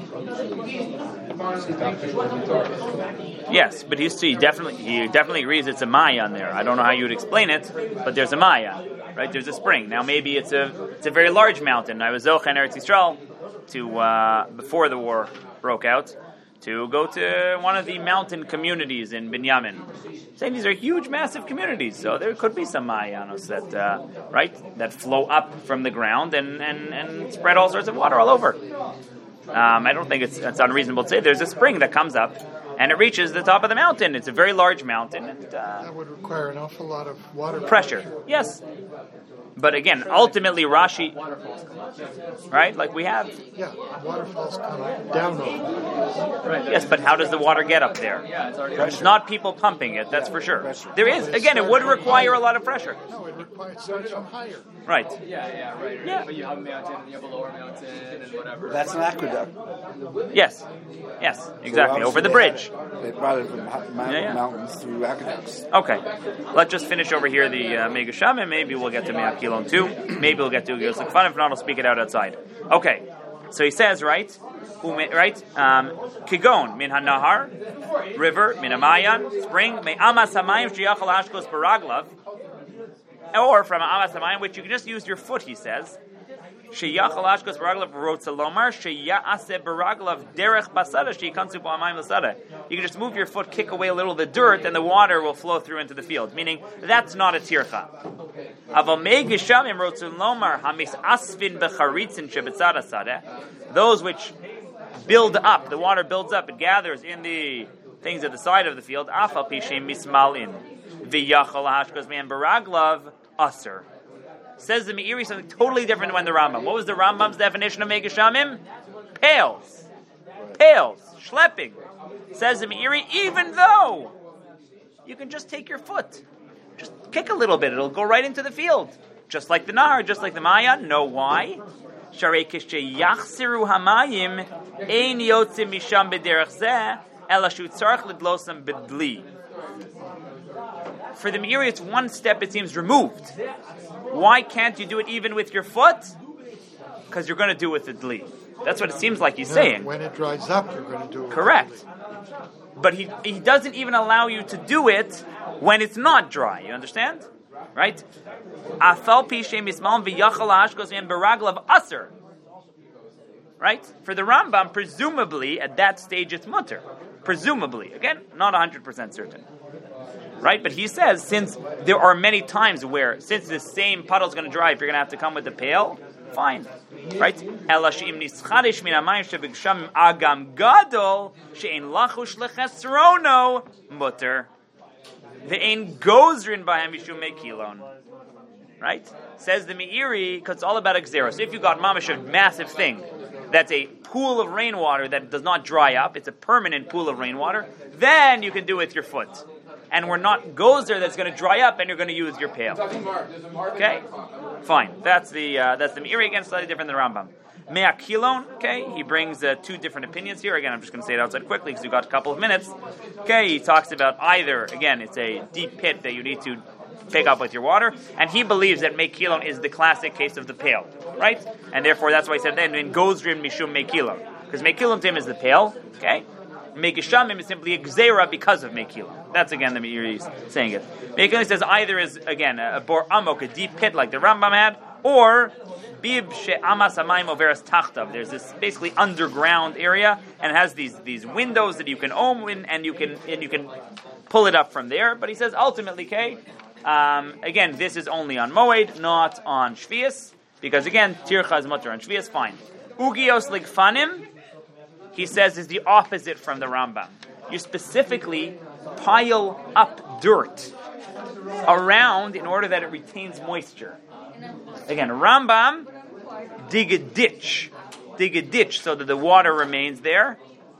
Yes, but he definitely agrees it's a maya on there. I don't know how you would explain it, but there's a maya, right? There's a spring. Now maybe it's a very large mountain. I was Zoch in Eretz Yisrael to before the war broke out to go to one of the mountain communities in Binyamin. Saying these are huge, massive communities, so there could be some mayanos that that flow up from the ground and spread all sorts of water all over. I don't think it's unreasonable to say there's a spring that comes up and it reaches the top of the mountain. It's a very large mountain. And, that would require an awful lot of water pressure. Yes. But again, ultimately Rashi, right? Like we have. Yeah, waterfalls come down over. Right. Yes, but how does the water get up there? Yeah, it's already It's not people pumping it, that's for sure. There is, again, it would require a lot of pressure. No, it starts from higher. Right. Yeah, right. Yeah. But you have a mountain, and you have a lower mountain, and whatever. That's an aqueduct. Yes, exactly. Over the bridge. They brought it from Yeah. mountains through aqueducts. Okay, let's just finish over here the Mega Shaman. Maybe we'll get to Me'at Kilon too. Maybe we'll get to Yosef Fun. If not, I'll speak it out outside. Okay, so he says, right? Kigon, min hanahar, river, min amayan, spring, me amas hamayim sheyachal hashkos baraglav, or from amas hamayim, which you can just use your foot, he says. Sheyachal hashkos baraglav rotzalomar sheyase baraglav derech basada sheyikansu ba'amayim lasada. You can just move your foot, kick away a little of the dirt, and the water will flow through into the field. Meaning that's not a tircha. Aval megishamim rotzalomar hamis asvin becharitzin shebetzada sada. Those which build up, the water builds up, it gathers in the things at the side of the field. Afal pishem mismalin v'yachal hashkos me'an baraglav aser. Says the Meiri something totally different than the Rambam. What was the Rambam's definition of Megashamim? Pails, schlepping. Says the Meiri, even though you can just take your foot, just kick a little bit, it'll go right into the field, just like the Nahar, just like the Maya. No, why? Sharei kishe yachsiru hamayim ein yotzim misham b'derech zeh ela shu tzarich lidlosam b'dli. For the Meiri, it's one step, it seems, removed. Why can't you do it even with your foot? Because you're going to do it with the dli. That's what it seems like he's saying. When it dries up, you're going to do it. Correct. But he doesn't even allow you to do it when it's not dry. You understand? Right? Right? For the Rambam, presumably, at that stage, it's mutter. Presumably. Again, not 100% certain. Right? But he says, since there are many times where, since the same puddle is going to dry, if you're going to have to come with the pail, fine. Right? Ela she'im nischadish min hamayim shebigsham agam gadol she'en lachush lechesrono mutter ve'en gozrin b'hem mishum mekilon. right? Says the Meiri, because it's all about a gzera. So if you've got mamash, a massive thing, that's a pool of rainwater that does not dry up, it's a permanent pool of rainwater, then you can do it with your foot. And we're not gozer that's going to dry up and you're going to use your pail. Okay? Fine. That's the Meiri, again, slightly different than the Rambam. Mea kilon, okay, he brings two different opinions here. Again, I'm just going to say it outside quickly because we've got a couple of minutes. Okay, he talks about either, again, it's a deep pit that you need to pick up with your water, and he believes that mea kilon is the classic case of the pail, right? And therefore, that's why he said then, in gozrim mishum mea kilon, because mea kilon to him is the pail, okay? Mea geshamim is simply a gzera because of mea kilon. That's, again, the Meiri saying it. Mea kilon says either is, again, a bor amok, a deep pit like the Rambam had, or bib she'amas hamayim overas tachtav. There's this basically underground area, and it has these windows that you can own in, and you can pull it up from there. But he says ultimately, okay, again, this is only on Moed, not on Shvius, because again, tircha is mutter on Shvius. Fine. Ugios ligfanim, he says, is the opposite from the Rambam. You specifically pile up dirt around in order that it retains moisture. Again, Rambam, dig a ditch so that the water remains there.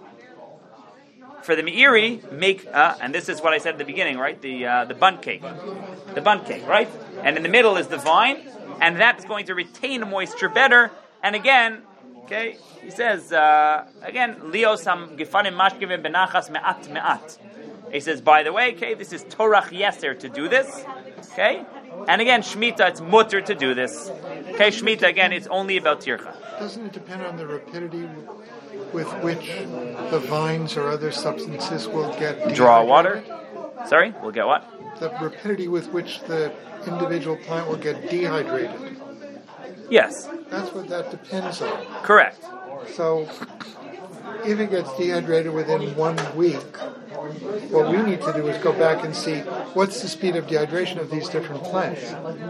For the Meiri, make, and this is what I said at the beginning, right? The bunt cake, right? And in the middle is the vine, and that's going to retain moisture better. And again, okay, he says again, Leos ham gefanim mashkevim benachas me'at. He says, by the way, okay, this is Torach Yeser to do this, okay. And again, Shemitah, it's mutter to do this. Okay, Shemitah, again, it's only about tircha. Doesn't it depend on the rapidity with which the vines or other substances will get dehydrated? Draw water? Sorry, we'll get what? The rapidity with which the individual plant will get dehydrated. Yes. That's what that depends on. Correct. So, if it gets dehydrated within 1 week, what we need to do is go back and see what's the speed of dehydration of these different plants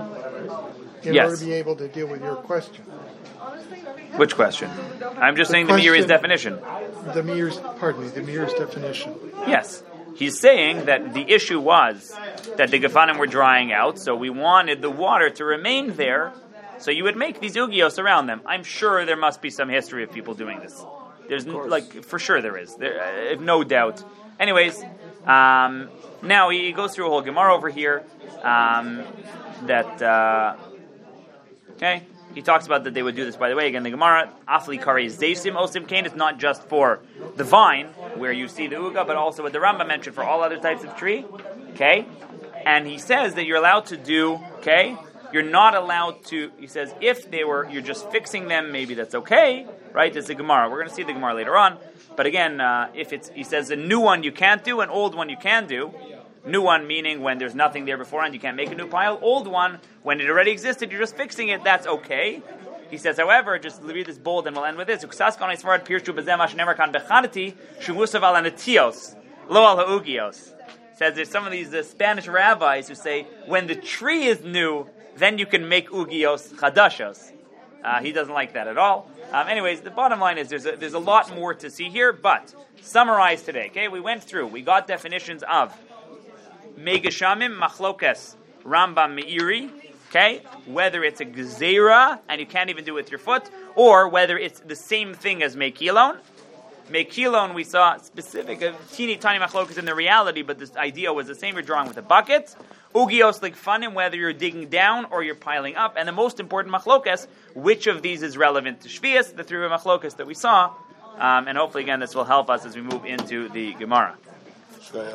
in order to be able to deal with your question. Which question? I'm just saying the Meiri's definition. The Meiri's definition. Yes. He's saying that the issue was that the Gefanim were drying out, so we wanted the water to remain there, so you would make these ugios around them. I'm sure there must be some history of people doing this. There's for sure there is. There, no doubt. Anyways, now he goes through a whole Gemara over here okay, he talks about that they would do this, by the way. Again, the Gemara, Afli Kari Zaysim Osim Kain, it's not just for the vine, where you see the Uga, but also what the Rambam mentioned for all other types of tree, okay? And he says that you're allowed to do, okay? You're not allowed to, he says, if you're just fixing them, maybe that's okay, right? It's a Gemara. We're going to see the Gemara later on. But again, he says a new one you can't do, an old one you can do. New one meaning when there's nothing there beforehand, you can't make a new pile. Old one, when it already existed, you're just fixing it, that's okay. He says, however, just read this bold and we'll end with this. Says there's some of these Spanish rabbis who say, when the tree is new, then you can make ugios chadashos. He doesn't like that at all. Anyways, the bottom line is there's a lot more to see here, but summarize today. Okay, we went through. We got definitions of Megashamim, Machlokas, Rambam, Meiri. Okay, whether it's a gzeira and you can't even do it with your foot, or whether it's the same thing as Mekilon. Mekilon, we saw specific, a teeny tiny machlokas in the reality, but this idea was the same. You're drawing with a bucket. Ugios ligfanim, whether you're digging down or you're piling up. And the most important machlokas, which of these is relevant to Shvius, the three machlokas that we saw. And hopefully, again, this will help us as we move into the Gemara.